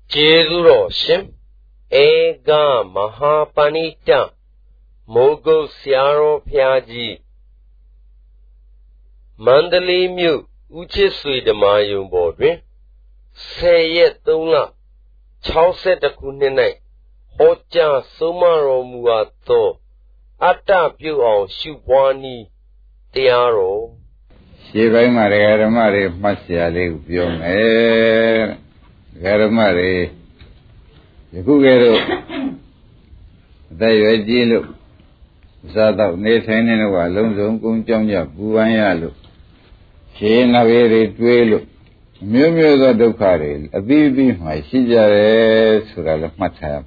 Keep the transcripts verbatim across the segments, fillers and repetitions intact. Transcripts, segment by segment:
Jezuro Shim Ega Mahapanita Mogo Siaro Piaji Mandali Mu Uchisui de Mayum Bodri Say yet Dula Chauset the Kunine Hoja Sumaro Muato Ata Pu on Shubwani Tiaro Shiva Maria Mari Masiali Pium Garamari Yukugero They Jilu Zada Nathan and Walum Kunjamja Buayalu Shena very twelve Mumu the Dukari, a baby, my Sijare Surala Matama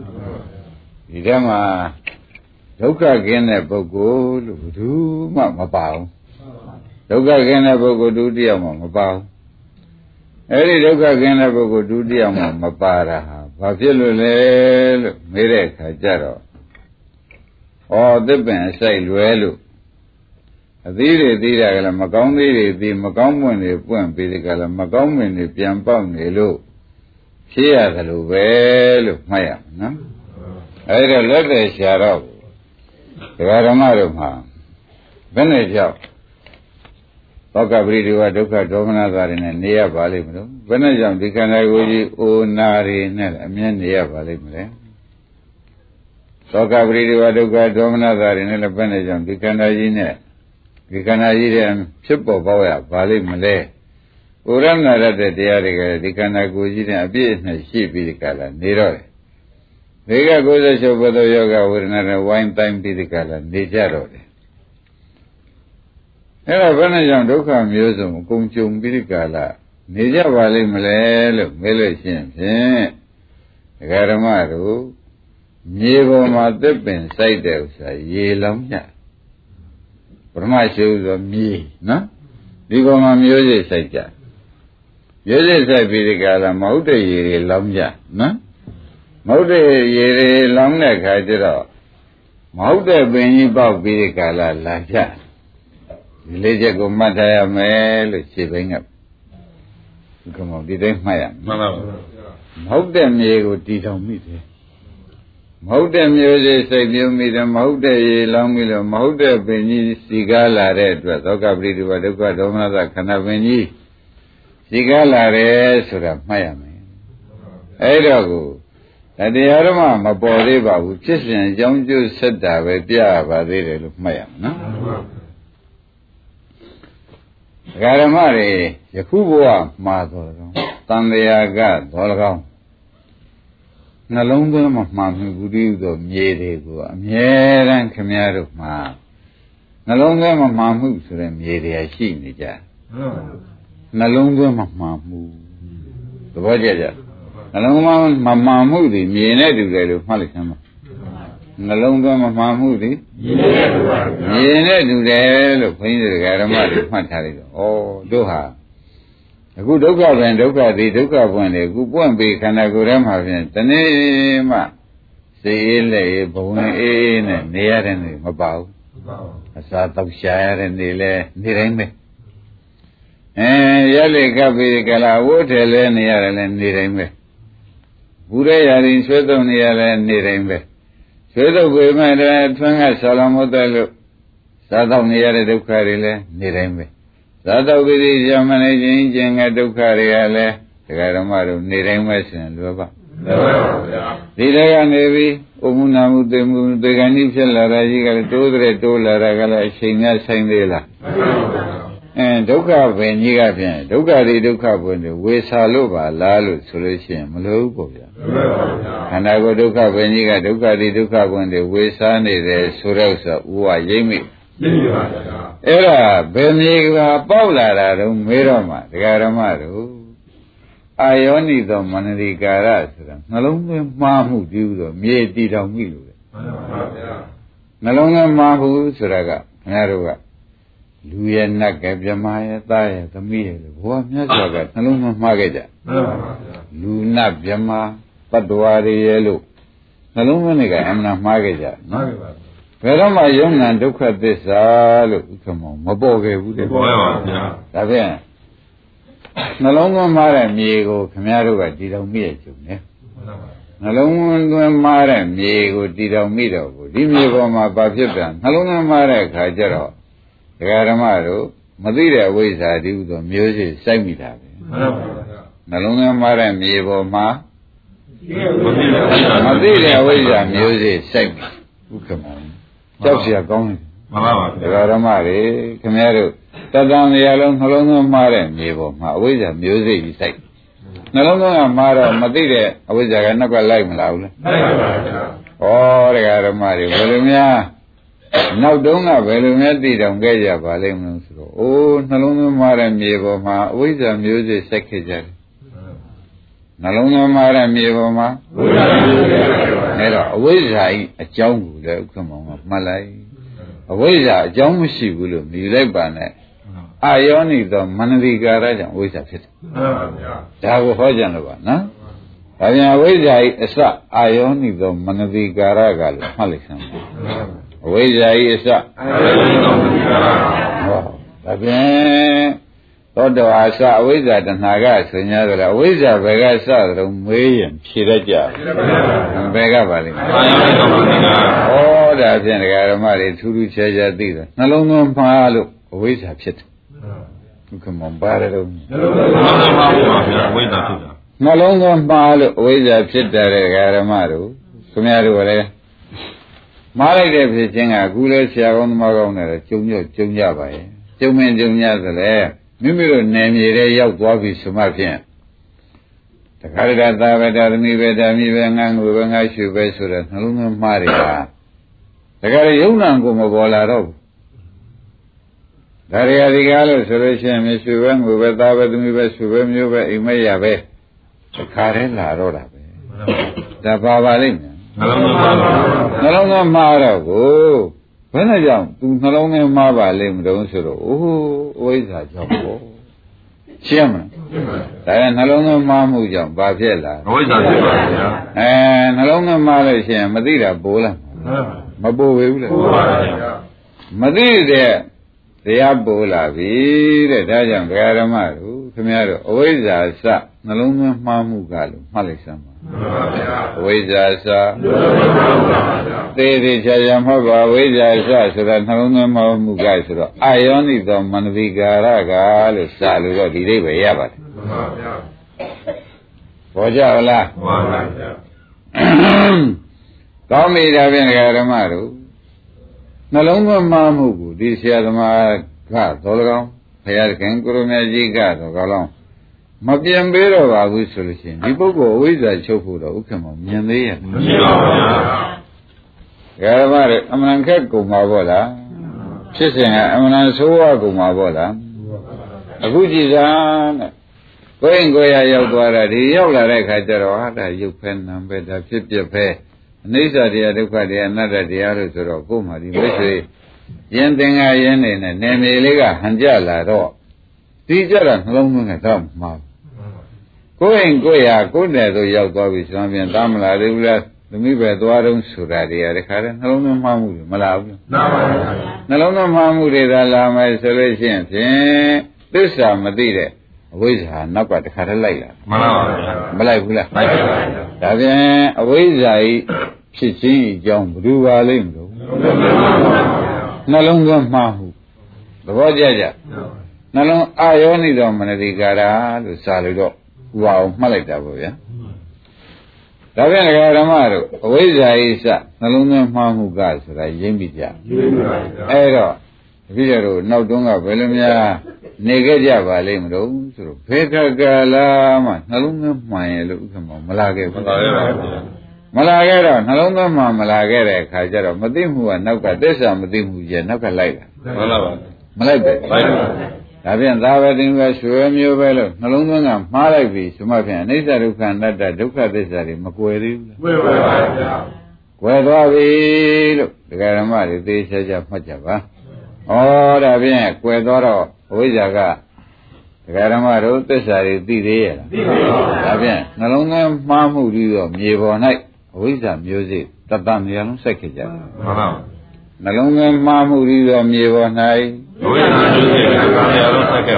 Idama Doka again a Bogo, do Mamma Bow Doka again a Bogo, do dear Mamma Bow Every Doka again a Bogo, do dear Mamma Para Papilu Mirek Jaro or the Ben say Luelu Adire Dira Macombi, the Macombi, Puan Pidicala, Macombi, Piampong, Elu. Chia the Luvel, Maya, no? I read a letter, Sharo. The Aramaruma. Veneja. Oka Bridu, Doka Domina, in a near valley. Venejam, Dicanaguji, O Nari, Namian near valley. Soka Bridu, Doka Domina, in a Venejam, Dicanagine. Dicanagian, Chipo Boya, Valley Malay. Urana de Diarica, Dicanaguji, a business sheep, Pidicala, Nero. Vega goes a show yoga with another wine time Pidicala, Nijaro. Era Vanajam Doka Museum, Kumchum Pidicala, Nija Valley Malay, Melation, Garamaru, Nievo Matepin, Sideus, Ye Lamja. My shoes of me, no? Digo my music, said Jack. Music, I be the gala, Maude ye lamja, no? Maude ye long neck, I did all. Maude Benny Bob be the gala, like that. Village go Mataya Mel, shiving up. Come on, didn't my Maude me go teach on me. Maude music say you meet a Maude long mill, Maude Beni Sigala red, Oka Bridi, Waduka Domana, Canaveni Sigala red, Sura Miami. Edago, and the Arama, my body, which is in young Jews said that with Pia, Vadere of Miami, no? Garamari, Yakuba, Mother, Tandeaga, Dolgam. Nalonga Mamma Guru, Yedi, Mieran Camaro Ma. Nalonga Mamma Surem Yedi, I see Nija. Nalonga Mamma Mu. The Vajaja. Nalonga Mamma Moody, Miene of Malikama. Nalonga Mamma Moody. Miene do the Painted Garamari, Matari. Oh, Doha. A good Doka and Doka, the Doka one, a good one be Kanagurama, the name, say, lay, bone, and near and about a sort of shire and the Nireme. And Yale Gabi Gala, water, near and Nireme. Bure are in Sweden near and Nireme. Sweden women, Twanga Salamotelo, Southern near the Ducarile, Nireme. Sada Vidi Jamani Jinga Dukariale, the Garamaru, Niremas and Lava. Didaya Nevi, Umunamu, the Ganifel, Rajigal, Tudre, Tola, Ragala, Shina Sandela. And Doka, when you got in, Doka, the Doka, when the Wesalova, Lalu, Solution, Malupoja. And I go Doka, when you got Doka, the Doka, when the Wesani, the Surosa, Ua Yemi. Era Beniga Paula, Miroma, the Garamaru. I only the Manadi Garas, Nalunga Mahu, the Mieti of Milu. Nalunga Mahu, Suraga, Naruga. Luya Gabjamaya, Taya, the meal, Wamyaga, Nalunga Magaja. Luna Jama, Patuari Yellow. Nalunga, I'm not Magaja. Where am I young and look at this? Ah, look, come on, my boy, would have been. နှလုံးသွင်းမှားတဲ့မြေကိုခင်ဗျားတို့ကတည်တော်မိရဲ့ကျုံနဲ့နှလုံးသွင်းမှားတဲ့မြေကိုတည်တော်မိတော့ဘူးဒီမြေပေါ်မှာဘာဖြစ်ပြန်နှလုံးသွင်းမှားတဲ့အခါကျတော့ဒကာဓမ္မတို့မသိတဲ့အဝိဇ္ဇာတည်းဟူသောမျိုးစေ့စိုက်မိတာပဲနှလုံးသွင်းမှားတဲ့မြေပေါ်မှာမသိတဲ့အဝိဇ္ဇာမျိုးစေ့စိုက်မိဥက္ကမောကြောက်เสียကောင်းတယ်မှန်ပါပါဒကာဓမ္မတွေခင်ဗျားတို့တတန်လျာလုံးနှလုံးသွင်းမှားတဲ့မြေပေါ်မှာအဝိဇ္ဇာမျိုးစေ့ကြီးစိုက်နှလုံးသွင်းကမှားတော့မသိတဲ့အဝိဇ္ဇာကနောက်ကလိုက်မလာဘူးလားလိုက်ပါပါဗျာဩဒကာဓမ္မတွေဘယ်လိုများနောက်တုန်းကဘယ်လိုများသိတောင်ခဲ့ကြပါလိမ့်မလို့ဆိုတော့အိုးနှလုံးသွင်းမှားတဲ့မြေပေါ်မှာအဝိဇ္ဇာမျိုးစေ့စိုက်ခဲ့ကြတယ်နှလုံးသွင်းမှားတဲ့မြေပေါ်မှာအဝိဇ္ဇာမျိုးစေ့အဲ့တော့အဝိဇ္ဇာဤအကြောင်းကိုလည်းဥက္ကမောင်ကမှတ်လိုက်အဝိဇ္ဇာအကြောင်းမရှိဘူးလို့မြည်လိုက်ပါနဲ့အာယောနိသောမနတိကာရကြောင့်အဝိဇ္ဇာဖြစ်တယ်မှန်ပါဗျာဒါကိုဟောကြလို့ပါနော်ဒါပြန်အဝိဇ္ဇာဤအစအာယောနိသောမနတိကာရကလည်းမှတ်လိုက်စမ်းပါအဝိဇ္ဇာဤအစအာယောနိသောမနတိကာရဟောဒါပြန်သောတောအစအဝိဇ္ဇာတဏှာကဆို냐ဆိုတော့အဝိဇ္ဇာဘယ်ကစသလဲမေးရင်ဖြေတတ်ကြဘယ်ကပါလိမ့်မယ်အာယောနိသောမနတိကာရဩဒါဖြင့်ဒကာဓမ္မတွေထူးထူးခြားခြားသိတယ်နှလုံးသွင်းမှားလို့အဝိဇ္ဇာဖြစ်တယ်ဒုက္ခမပါရတော့နှလုံးသွင်းမှားလို့ပါဗျာအဝိဇ္ဇာဖြစ်တာနှလုံးသွင်းမှားလို့အဝိဇ္ဇာဖြစ်တယ်ဒကာဓမ္မတို့ခင်ဗျားတို့လည်းမှားလိုက်တဲ့ဖြစ်ခြင်းကအခုလဲဆရာကောင်းသမားကောင်းတယ်ကျုံညွတ်ကျုံကြပါရဲ့ကျုံမင်းကျုံညသလဲမိမိတို့နယ်မြေထဲရောက်သွားပြီဆိုမှဖြင့်တခါတည်းသာဝတ္တသမီးပဲဓာမိပဲငန်းကိုပဲငါရှုပဲဆိုတဲ့နှလုံးသွင်းမှားတွေကတခါတည်းယုံနာကိုမပေါ်လာတော့ဘူးဒါရီယာဒီကားလို့ဆိုလို့ရှိရင်မရှိပဲငိုပဲသားပဲသမီးပဲရှုပဲမျိုးပဲအိမ်မက်ရပဲတခါတည်းလာတော့တာပဲဒါပါပါလိမ့်မယ်နှလုံးသွင်းမှားတော့ကိုဘယ်နဲ့ကြောင့်သူနှလုံးသွင်းမှားပါလိမ့်မလို့ဆိုတော့အိုးအဝိဇ္ဇာကြောင့်ပေါ့ရှင်းမလားဒါရင်နှလုံးသွင်းမှားမှုကြောင့်ဘာဖြစ်လာအဝိဇ္ဇာဖြစ်ပါဗျာအဲနှလုံးသွင်းမှားလို့ရှိရင်မသိတာပိုးလားမပိုးဘူးလေပိုးပါဗျာမသိတဲ့တရားပိုးလာပြီတဲ့ဒါကြောင့်ဓမ္မတို့ခင်ဗျားတို့အဝိဇ္ဇာစနှလုံးသွင်းမှားမှုကလို့မှတ်လိုက်စမ်းပါအဝိဇ္ဇာစသေသေးချာချာမှတ်ပါအဝိဇ္ဇာစဆိုတာနှလုံးသွင်းမှားမှုကဆိုတော့အာယောနိသောမနတိကာရကလို့စလို့တော့ဒီလေးပဲရပါတယ်ဘောကြလားမှန်ပါဗျာကောင်းပြီဒါဖြင့်ဓမ္မတို့နှလုံးသွင်းမှားမှုကိုဒီဆရာသမားကသောလကောင်ဘုရားခင်ကိုရမကြီးကသောကောင်းမပြန်ပေးတော့ပါဘူးဆိုလို့ရှိရင်ဒီပုဂ္ဂိုလ်အဝိဇ္ဇာချုပ်ဖို့တော့ဥက္ကမောမြင်သေးရဲ့မရှိပါဘူးဗျာဓမ္မတွေအမှန်ခက်ကုန်ပါဘောလားဖြစ်စဉ်ကအမှန်ဆိုးဝါးကုန်ပါဘောလားအခုကြည်စားတဲ့ကိုယ်ရင်ကိုယ်ရရောက်သွားတာဒီရောက်လာတဲ့ခါကျတော့ဟာဒါရုပ်ဖဲနာမ်ပဲဒါဖြစ်ပြဖဲအနိစ္စတရားဒုက္ခတရားအနတ္တတရားလို့ဆိုတော့ကိုယ်မှဒီမိတ်ဆွေယင်သင်္ဃာယင်နေနဲ့နေမေလေးကဟန်ကြလာတော့ဒီကြတာနှလုံးသွင်းတော့မှာကိုယ်ရင်ကိုယ်ရကိုယ်နဲ့ဆိုရောက်သွားပြီဆိုရင်ပြန်သားမလာသေးဘူးလားသမီးပဲသွားတော့ဆိုတာတရားတခါတည်းနှလုံးသွင်းမှားမှုမလာဘူးမှန်ပါဗျာနှလုံးသွင်းမှားမှုတွေသာလာမယ်ဆိုလို့ရှိရင်ဖြင့်သစ္စာမသိတဲ့အဝိဇ္ဇာနောက်ကတခါတည်းလိုက်လာမှန်ပါဗျာမလိုက်ဘူးလားလိုက်ပါဗျာဒါပြန်အဝိဇ္ဇာဤဖြစ်ခြင်းအကြောင်းဘယ်လိုပါလိမ့်မလို့နှလုံးသွင်းမှားမှုသဘောကျကြနှလုံးအာယောနိသောမနတိကာရလို့စာလို့တော့ဥပါအောင်မှတ်လိုက်တာပေါ့ဗျာဒါပြန်ဓမ္မတို့အဝိဇ္ဇာဤစနှလုံးသွင်းမှားမှုကဆိုတာရင်းပြီးကြအဲ့တော့တပည့်တော်နောက်တုန်းကဘယ်လိုများနေခဲ့ကြပါလိမ့်မလို့ဆိုတော့ဖေကကလာမှနှလုံးသွင်းမှန်ရလို့ဥက္ကမောမလာခဲ့ဘူးမလာခဲ့ပါဘူးမလာခဲ့တော့နှလုံးသွင်းမှမလာခဲ့တဲ့အခါကျတော့မသိမှုကနောက်ကသစ္စာမသိမှုကျနောက်ကလိုက်တာမှန်ပါပါမလိုက်ပဲလိုက်ပါဒါပြန်သာဝတိကရွှေမျိုးပဲလို့နှလုံးသွင်းကမှားလိုက်ပြီဆိုမှဖြင့်အနိစ္စဒုက္ခအနတ္တဒုက္ခသစ္စာတွေမကွယ်သေးဘူးကွယ်ပါပါဗျာကွယ်သွားပြီလို့ဒကာဓမ္မတွေသိချာချာမှတ်ကြပါဩဒါဖြင့်ကွယ်သွားတော့အဝိဇ္ဇာကဒကာဓမ္မတို့သစ္စာတွေသိသေးရဲ့လားသိပါဘူးဒါဖြင့်နှလုံးသွင်းမှားမှုပြီးတော့မြေပေါ်၌အဝိဇ္ဇာမျိုးစေ့တတ္တမျိုးလုံးစိုက်ခဲ့ကြတယ်မှန်ပါနှလုံးသွင်းမှားမှုပြီးတော့မြေပေါ်၌အဝိဇ္ဇာမျိုးစေ့တတ္တမျိုးလုံးစိုက်ခဲ့ပါဗျာ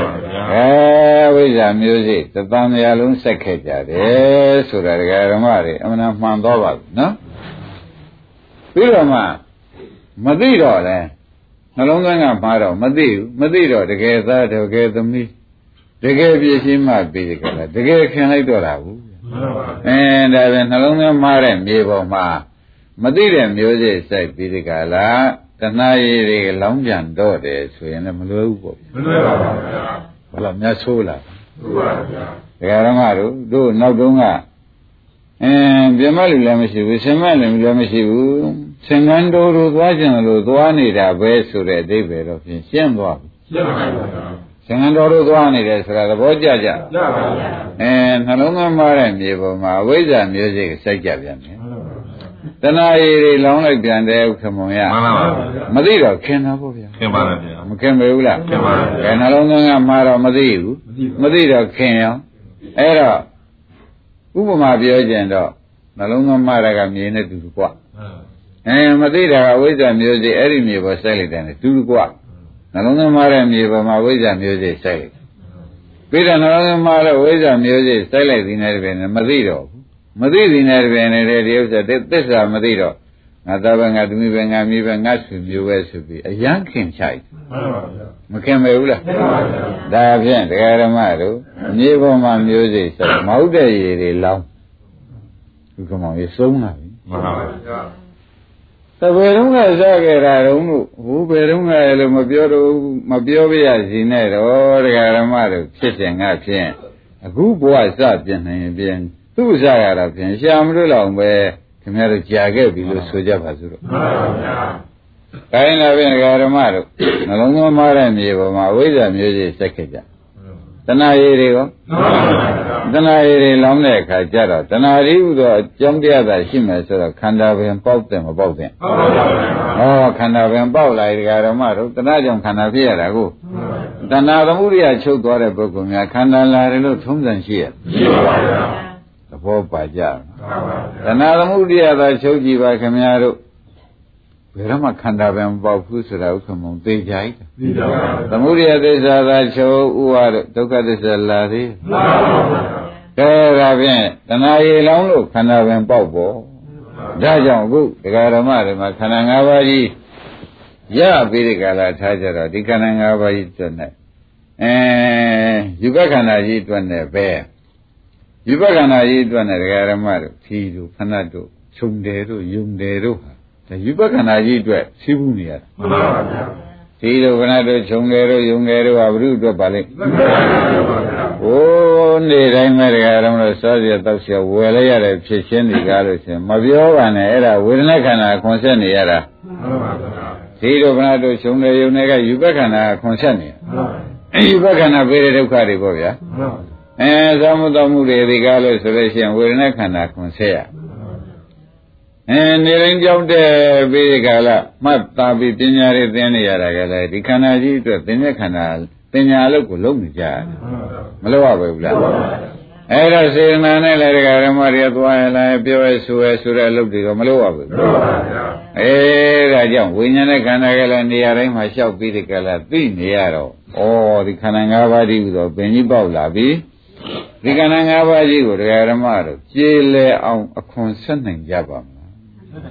အဲဝိဇ္ဇာမျိုးစိတသံတရားလုံးစက်ခဲ့ကြတယ်ဆိုတာဒကာဓမ္မတွေအမှန်မှန်တော့ပါဘူးနော်ပြီးတော့မှမသိတော့လဲနှလုံးသွင်းကမှားတော့မသိဘူးမသိတော့တကယ်သားတကယ်သမီးတကယ်ပြည့်ရှင်းမှပြီးကြလားတကယ်ခင်လိုက်တော့တာဘူးအဲဒါပဲနှလုံးသွင်းမှားတဲ့မြေပေါ်မှာမသိတဲ့မျိုးစိစိုက်ပြီးကြလားတဏှာရည်တွေလောင်းပြန်တော့တယ်ဆိုရင်လည်းမလွယ်ဘူးပေါ့မလွယ်ပါဘူးဗျာဘာလို့များဆိုးလားဟုတ်ပါဗျာဒကာရမတို့တို့နောက်တုန်းကအင်းပြမလူလည်းမရှိဘူးဆင်မလည်းလည်းမရှိဘူးသင်္ကန်းတော်တို့သွားကြတယ်လို့သွားနေတာပဲဆိုတဲ့အဓိပ္ပာယ်တော့ဖြင့်ရှင်းသွားပြီရှင်းပါပါဗျာသင်္ကန်းတော်တို့သွားနေတယ်ဆိုတာသဘောကျကြကြပါဗျာအဲနှလုံးသွင်းမှားတဲ့မြေပေါ်မှာအဝိဇ္ဇာမျိုးစိတ်စိုက်ကြပြန်တယ်တဏှာရည်တွေလောင်းလိုက်ပြန်တယ်ဥက္ကမုံရမှန်ပါပါမသိတော့ခင်တာပေါ့ဗျာခင်ပါလားဗျာမခင်ပဲဘူးလားခင်ပါဗျာနှလုံးသွင်းကမှားတော့မသိဘူးမသိတော့ခင်ရောအဲ့တော့ဥပမာပြောကြရင်တော့နှလုံးသွင်းမှားတာကမြေနဲ့တူတူกว่าအဲမသိတာကအဝိဇ္ဇာမျိုးစိအဲ့ဒီမြေပေါ်စိုက်လိုက်တယ်တူတူกว่าနှလုံးသွင်းမှားတဲ့မြေပေါ်မှာဝိဇ္ဇာမျိုးစိစိုက်လိုက်ပြီးတော့နှလုံးသွင်းမှားတဲ့ဝိဇ္ဇာမျိုးစိစိုက်လိုက်ဒီနဲ့တပည့်နဲ့မသိတော့ဘူးမသိသည်နဲ့တပည့်နဲ့ဒီဥစ္စာသစ္စာမသိတော့ငါသားပဲငါသမီးပဲငါမိပဲငါဆွေမျိုးပဲဆိုပြီးအယံခင်ချိုက်မခင်ပဲဘူးလားဒါဖြင့်တရားဓမ္မတို့မြေပေါ်မှာမျိုးစိစိုက်မဟုတ်တဲ့ရည်တွေလောင်းဒီကောင်ကြီးစုံးလာပြီမှန်ပါပါသဘယ်တော့ကစားခဲ့တာတုံးလို့ဟိုဘယ်တော့ကလည်းမပြောတော့မပြောပြရစီနဲ့တော့တရားဓမ္မတို့ဖြစ်စဉ်ကဖြင့်အခုဘဝစပြင်နိုင်ရင်ပြင်သူ့စားရတာဖြင့်ရှာမလို့လောက်ပဲခင်ဗျားတို့ကြာခဲ့ပြီလို့ဆိုကြပါစို့တော့မှန်ပါဗျာ။ဒါရင်လည်းဖြင့်တရားဓမ္မတို့နှလုံးသွင်းမှားတဲ့မြေပေါ်မှာအဝိဇ္ဇာမျိုးစိစက်ခဲ့ကြတဏှာရည်တွေရောတဏှာရည်တွေလောင်းတဲ့အခါကျတော့တဏှာရည်ဟူသောအကြောင်းတရားသာရှိမယ်ဆိုတော့ခန္ဓာပင်ပေါက်တယ်မပေါက်တယ်ဟုတ်ပါဘူးဟောခန္ဓာပင်ပေါက်လာဒီကဓမ္မတို့တဏှာကြောင့်ခန္ဓာဖြစ်ရတာကိုတဏှာသမုဒိယချုပ်သွားတဲ့ပုဂ္ဂိုလ်များခန္ဓာလာတယ်လို့ထုံးစံရှိရရှိပါဗျာသဘောပါကြတဏှာသမုဒိယသာချုပ်ကြည့်ပါခင်ဗျားတို့ဘယ်တော့မှခန္ဓာပင်မပေါက်ဘူးဆိုတာဥက္ကမုံသိကြိုက်သိကြပါဘူးသမုဒိယသစ္စာသာချုပ်ဥပါဒဒုက္ခသစ္စာလာသေးမှန်ပါဘူးကဲဒါဖြင့်တဏှာရည်လောင်းလို့ခန္ဓာပင်ပေါက်ပေါ်ဒါကြောင့်အခုဒကာဓမ္မတွေမှာခန္ဓာ၅ပါးကြီးရပြီးဒီကလာထားကြတော့ဒီခန္ဓာ၅ပါးကြီးတွက်နေအဲယူပခန္ဓာကြီးတွက်နေပဲယူပခန္ဓာကြီးတွက်နေဒကာဓမ္မတို့ဖြီတို့ဖဏတ်တို့ခြုံတယ်တို့ယုံတယ်တို့ဟာဒါယူပခန္ဓာကြီးအတွက်သိဘူးနေရတာမှန်ပါဗျာဒီလိုခဏတို့ခြုံတယ်တို့ယုံတယ်တို့ဟာဘုရုအတွက်ပါလိမ့်မှန်ပါဗျာဟိုးနေတိုင်းမဲ့တရားတော်လို့စောစီတောက်စီဝယ်လိုက်ရတဲ့ဖြစ်ချင်းဒီကားလို့ရှင်မပြောပါနဲ့အဲ့ဒါဝေဒနာခန္ဓာခွန်ဆက်နေရတာမှန်ပါဗျာဒီလိုခဏတို့ခြုံတယ်ယုံတယ်ကယူပခန္ဓာခွန်ဆက်နေမှန်ပါယူပခန္ဓာပေးတဲ့ဒုက္ခတွေပေါ့ဗျာမှန်ပါအဲသမုဒ္ဒမှုတွေဒီကားလို့ဆိုလို့ရှိရင်ဝေဒနာခန္ဓာခွန်ဆက်ရအဲနေရင်ကြောက်တဲ့ပြီးကြလားမှတ်သားပြီးပညာတွေသင်နေရတာကလည်းဒီခန္ဓာကြီးအတွက်သင်တဲ့ခန္ဓာပညာအလုပ်ကိုလုပ်နေကြရတယ်မလုပ်ရဘူးလားအဲ့တော့စေတနာနဲ့လည်းဒကာရမတွေသွားရလားပြောရဲဆိုရဲဆိုတဲ့အလုပ်တွေကမလုပ်ရဘူးအဲဒါကြောင့်ဝိညာဉ်နဲ့ခန္ဓာကလည်းနေရာတိုင်းမှာလျှောက်ပြီးဒီကလားသိနေရတော့ဩဒီခန္ဓာ၅ပါးတည်းဟူသောပင်ကြီးပေါက်လာပြီဒီခန္ဓာ၅ပါးကြီးကိုဒကာရမတို့ကျေလဲအောင်အခွန်ဆက်နိုင်ကြပါမလား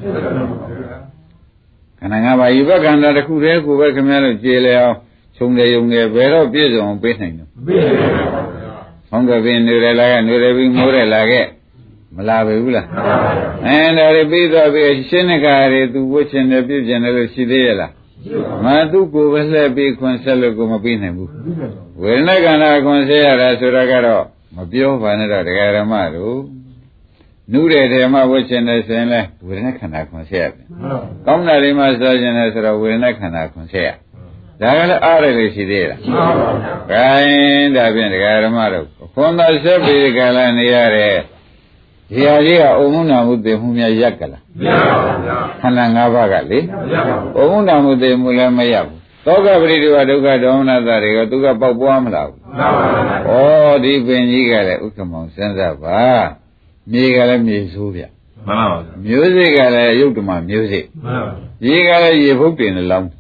ခန္ဓာ၅ပါးယူဘခန္ဓာတစ်ခုတည်းကိုပဲခင်ဗျားတို့ကျေလဲအောင်ခြုံတယ်ယုံတယ်ဘယ်တော့ပြည့်စုံအောင်ပေးနိုင်တယ်မပေးနိုင်ပါဘူး။ဟောင်းကပင်နေရလာကနေရပြီးမိုးရလာခဲ့မလာပဲဘူးလား။အဲဒါတွေပြီးတော့ပြီးရှင်းတဲ့ကားတွေသူဝှချင်တယ်ပြည့်ကျင်တယ်လို့ရှိသေးရဲ့လား။မသူကိုပဲလှည့်ပြီးခွန်ဆက်လို့ကိုမပေးနိုင်ဘူး။ဝေဒနာခန္ဓာခွန်ဆက်ရတာဆိုတာကတော့မပြောပါနဲ့တော့ဒကာရမတို့နုတဲ့ဓမ္မဝှချင်တယ်ဆိုရင်လဲဝေဒနာခန္ဓာခွန်ဆက်ရတယ်။ကောင်းတာတွေမှစောကျင်တယ်ဆိုတော့ဝေဒနာခန္ဓာခွန်ဆက်ရဒါကလည်းအားရလို့ရှိသေးလားမှန်ပါဗျာ။ခိုင်းဒါဖြင့်ဒကာဓမ္မတို့ခွန်သာဆက်ပြီးကြလာနေရတဲ့ဒီဟာကြီးကအုံမုနာမှုသိမှုများရက်ကလားမရပါဘူးဗျာခန္ဓာ၅ပါးကလေမရပါဘူးအုံမုနာမှုသိမှုလည်းမရဘူးသောကပရိဒေဝဒုက္ခဒေါမနတာတွေကသူကပေါက်ပွားမလားဘူးမှန်ပါဘူးဩဒီပင်ကြီးကလည်းဥက္ကမောင်စဉ်းစားပါမြေကလည်းမြေဆိုးဗျမှန်ပါဘူးမျိုးစိတ်ကလည်းရုပ်ဓမ္မမျိုးစိတ်မှန်ပါဘူးရေကလည်းရေဖုတ်တင်လောင်း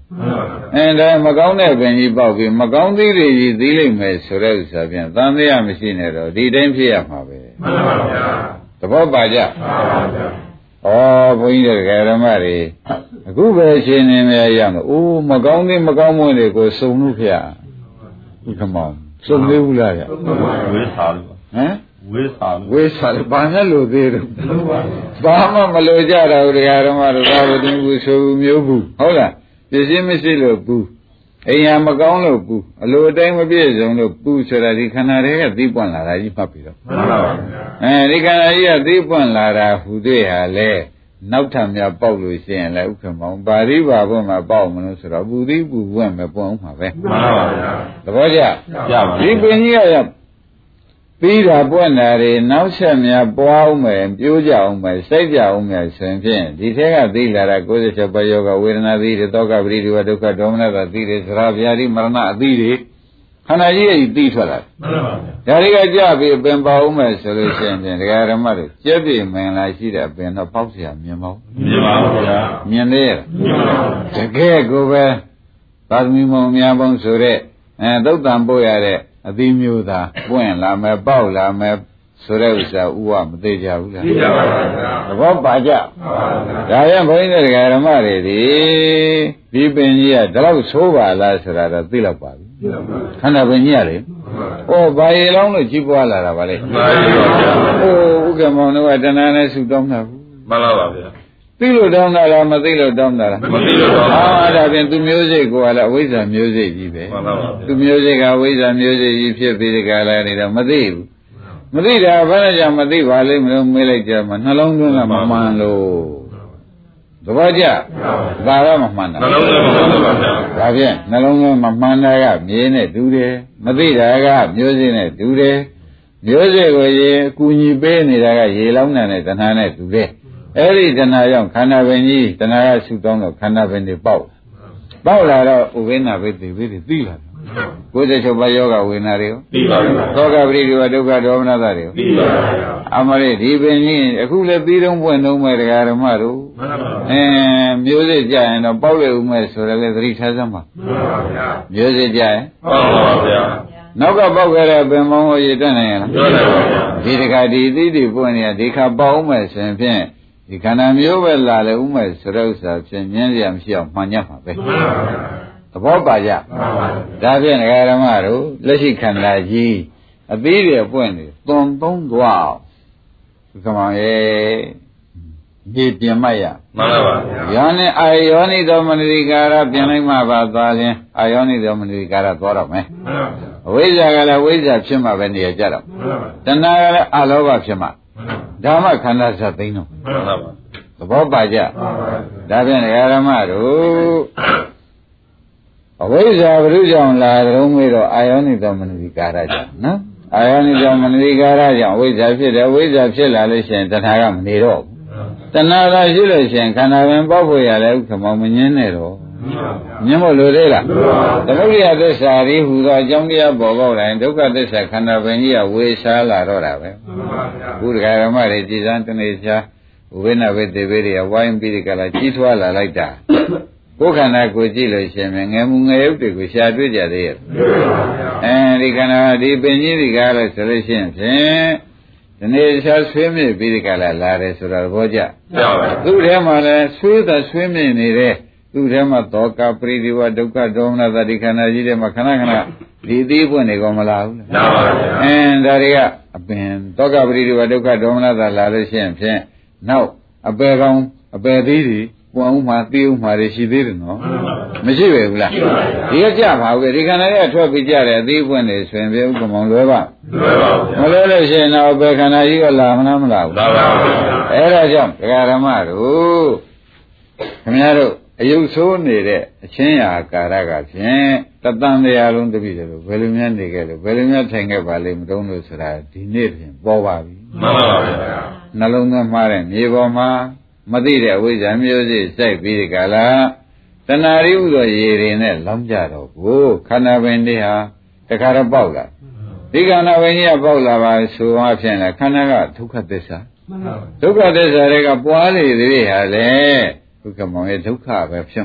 အဲဒါမကောင်းတဲ့ပင်ကြီးပေါက်ပြီးမကောင်းသေးတွေကြီးသီးလိမ့်မယ်ဆိုတဲ့ဥစ္စာပြန်သံတရားမရှိနဲ့တော့ဒီတိုင်းဖြစ်ရမှာပဲမှန်ပါဗျာသဘောပါကြမှန်ပါဗျာဩဘုန်းကြီးတို့ဓမ္မတွေအခုပဲရှင်းနေမြဲရမယ်အိုးမကောင်းသေးမကောင်းမွန်းတွေကိုစုံလို့ဖျားဥက္ကမောင်စုံသေးဘူးလားဗျဝေးစားလို့ဟမ်ဝေးစားလို့ဝေးစားလို့ဘာနဲ့လို့သေးတော့ဘာမှမလို့ကြတာဘူးဓမ္မတို့သာဝတိဘူးဆိုမျိုးဘူးဟုတ်လားပြည့်စည်မရှိလို့ဘူးအိမ်ဟာမကောင်းလို့ဘူးအလိုအတိုင်းမပြည့်စုံလို့ဘူးဆိုတာဒီခန္ဓာတွေကသိပွင့်လာတာကြီးမှတ်ပြီးတော့မှန်ပါပါအဲဒီခန္ဓာကြီးကသိပွင့်လာတာဟူသေးဟာလေနောက်ထပ်များပေါက်လို့ရှိရင်လည်းဥက္ကမောင်ပါဠိပါဘုမှာပေါက်မလို့ဆိုတော့ပူသီးပူပွင့်မယ်ပွင့်အောင်မှာပဲမှန်ပါပါသဘောကျကျပါဒီပင်ကြီးကပြီးတာပွင့်တာတွေနောက်ဆက်များပွားအောင်မယ်ပြိုးကြအောင်မယ်စိတ်ကြအောင်မယ်ဆိုရင်ဖြင့်ဒီထဲကသိလာတာကိုယ်စချက်ပယောဂဝေဒနာသိတယ်တောကပရိဒီဝဒုက္ခဒေါမနတာသိတယ်သရဗျာတိမရဏအသိတွေခန္ဓာကြီးရဲ့သိထွက်လာတယ်မှန်ပါဗျာဒါတွေကကြပြီးပင်ပါအောင်မယ်ဆိုလို့ရှိရင်ဖြင့်ဒကာဓမ္မတွေကြက်ပြင်းမင်လာရှိတဲ့ပင်တော့ပေါက်เสียမြင်မဟုတ်မြင်ပါဘူးဗျာမြင်သေးရဲ့မြင်ပါဘူးတကယ်ကိုပဲသာသမီမောင်များပေါင်းဆိုတဲ့အဲသုတ်တံပို့ရတဲ့အသီးမျိုးသားပွင့်လာမယ်ပေါက်လာမယ်ဆိုတဲ့ဥစ္စာဥဝမသိကြဘူးလားသိကြပါပါဗျာသဘောပါကြဒါရင်ဘုန်းကြီးတို့ဓမ္မတွေဒီဒီပင်ကြီးကဒီလောက်ဆိုးပါလားဆိုတာတော့သိတော့ပါပြီခန္ဓာပင်ကြီးကလေဩဘာရေလောင်းလို့ကြီးပွားလာတာပါလေမှန်ပါဗျာဩဥက္ကမောင်တို့ကတဏှာနဲ့ဆုတောင်းတာဘူးမှန်ပါပါဗျာသိလို့တောင်းတာလားမသိလို့တောင်းတာလားမသိလို့တောင်းတာဟာဒါဖြင့်သူမျိုးစိတ်ကိုကလည်းအဝိဇ္ဇာမျိုးစိတ်ကြီးပဲမှန်ပါပါသူမျိုးစိတ်ကအဝိဇ္ဇာမျိုးစိတ်ကြီးဖြစ်ပြီးဒီကလည်းနေတော့မသိဘူးမသိတာဘာနဲ့ကြောင့်မသိပါလိမ့်မလို့မေးလိုက်ကြမှာနှလုံးသွင်းကမမှန်လို့သဘောကျဒါတော့မမှန်တာနှလုံးသွင်းမမှန်ပါဗျာဒါဖြင့်နှလုံးသွင်းမမှန်တာကမြေနဲ့တူတယ်မသိတာကမျိုးစိတ်နဲ့တူတယ်မျိုးစိတ်ကိုရေအကူညီပေးနေတာကရေလောင်းတာနဲ့တဏှာနဲ့တူတယ်အဲ့ဒီတဏှာကြောင့်ခန္ဓာပင်ကြီးတဏှာကဆူတောင်းတော့ခန္ဓာပင်တွေပေါက်ပေါက်လာတော့ဥပိ္ပနာပဲသိပြီသိလာတယ်ကိုယ်စချုပ်ပါယောဂဝေဒနာတွေကိုသိပါပြီသောကပရိဒီဝဒုက္ခဒေါမနတာတွေကိုသိပါပြီအမလေးဒီပင်ကြီးအခုလည်းပြီးတော့ပွင့်တော့မဲ့တရားဓမ္မတို့မှန်ပါပါအဲမျိုးစစ်ကြရင်တော့ပေါက်ရဦးမဲ့ဆိုရလေသတိထားစမ်းပါမှန်ပါဗျာမျိုးစစ်ကြရင်ပေါက်ပါဗျာနောက်ကပေါက်ခဲ့တဲ့ပင်မောင်းကိုရည်တက်နိုင်ရလားတွက်နိုင်ပါဗျာဒီတခါဒီသိတိပွင့်နေဒီခါပေါက်မဲ့ဆိုရင်ဖြင့်ဒီခန္ဓာမျိုးပဲလာလေဥမဲ့ဆိုတဲ့ဥစ္စာဖြင့်မြင်ရမရှိအောင်မှန်ညတ်မှာပဲမှန်ပါဗျာသဘောပါကြမှန်ပါဗျာဒါဖြင့်ဓမ္မတို့လက်ရှိခန္ဓာကြီးအသေးတွေပွင့်နေသွန်သုံးသွားဒီကမောင်ရဲ့ဒီပြင်မှတ်ရမှန်ပါပါဗျာယောနိအာယောနိသောမနတိကာရပြင်လိုက်မှပါသွားရင်အာယောနိသောမနတိကာရသွားတော့မယ်မှန်ပါအဝိဇ္ဇာကလည်းဝိဇ္ဇာဖြစ်မှပဲနေရကြတော့မှန်ပါတဏှာကလည်းအလောဘဖြစ်မှဓမ္မခန္ဓာစသိန်းတော့မှန်ပါပါသဘောပါကြမှန်ပါဒါဖြင့်ဓမ္မတို့အဝိဇ္ဇာဘုရုကြောင့်လာတုံးမေးတော့အာယောနိသောမနတိကာရကြောင့်နော်အာယောနိသောမနတိကာရကြောင့်အဝိဇ္ဇာဖြစ်တယ်အဝိဇ္ဇာဖြစ်လာလို့ရှိရင်တဏှာကမနေတော့ဘူးတဏှာလာရှိလို့ရှိရင်ခန္ဓာပင်ပေါက်ဖို့ရလဲဥက္ကမောင်မငင်းနဲ့တော့မြင်ဖို့လိုသေးလားသမုဒိယသစ္စာရီဟူသောအကြောင်းတရားပေါ်ပေါက်တိုင်းဒုက္ခသစ္စာခန္ဓာပင်ကြီးကဝေရှားလာတော့တာပဲဘုရားဓမ္မတွေကြည်စမ်းတနေ့ချာဝိနဝိတေဝေတွေကဝိုင်းပြီးဒီကလာကြီးထွားလာလိုက်တာကိုယ်ခန္ဓာကိုကြည့်လို့ရှိရင်ငယ်မှုငယ်ရုပ်တွေကိုရှားတွေ့ကြသေးရဲ့အဲဒီခန္ဓာဒီပင်ကြီးဒီကားလို့ဆိုလို့ရှိရင်ဖြင့်ဒီနေ့ရှားဆွေးမြေ့ပြီးဒီကလာလာတယ်ဆိုတော့ဘောကြသူ့ထဲမှာလည်းဆွေးတာဆွေးမြေ့နေတဲ့သူ့ထဲမှာသောကပရိဒီဝဒုက္ခဒေါမနတာဒီခန္ဓာကြီးထဲမှာခဏခဏဒီသေးပွင့်နေကောမလားဘူးလားမှန်ပါဗျာအင်းဒါတွေကအပင်သောကပရိဒီဝဒုက္ခဒေါမနတာလာလို့ရှိရင်ဖြင့်နောက်အပယ်ကောင်းအပယ်သေးတွေပွင့်ဦးမှာသေးဦးမှာရှိသေးတယ်နော်မရှိပဲဘူးလားဒီကကြပါဘူးဒီခန္ဓာတွေကထွက်ပြီးကြတယ်အသေးပွင့်နေဆိုရင်ပြေဥက္ကမောင်လွဲပါလွဲပါဘူးမလွဲလို့ရှိရင်တော့ဘယ်ခန္ဓာကြီးကလာမလားမလားဘူးလာပါဘူးအဲ့ဒါကြောင့်ဒကာဓမ္မတို့ခင်ဗျားတို့အယုတ်ဆိုးနေတဲ့အချင်းရာကာရကဖြင့်တတန်တရားလုံးတပိတယ်လို့ဘယ်လိုများနေခဲ့လို့ဘယ်လိုများထိုင်ခဲ့ပါလိမ့်မတုံးလို့ဆိုတာဒီနေ့ဖြင့်ပေါ်ပါပြီမှန်ပါပါဗျာနှလုံးသွင်းမှားတဲ့မြေပေါ်မှာမသိတဲ့အဝိဇ္ဇာမျိုးစိစိုက်ပြီးဒီကလာတဏှာရိဥသောရေတွေနဲ့လောင်းကြတော့ကိုခန္ဓာပင်တွေဟာတခါတော့ပေါက်လာဒီခန္ဓာပင်ကြီးကပေါက်လာပါဆိုမှဖြင့်လေခန္ဓာကဒုက္ခသစ္စာဒုက္ခသစ္စာတွေကပွားလေတွေဟာလေဒုက္ခမောင်ရဲ့ဒုက္ခပဲဖြစ်မှာပဲ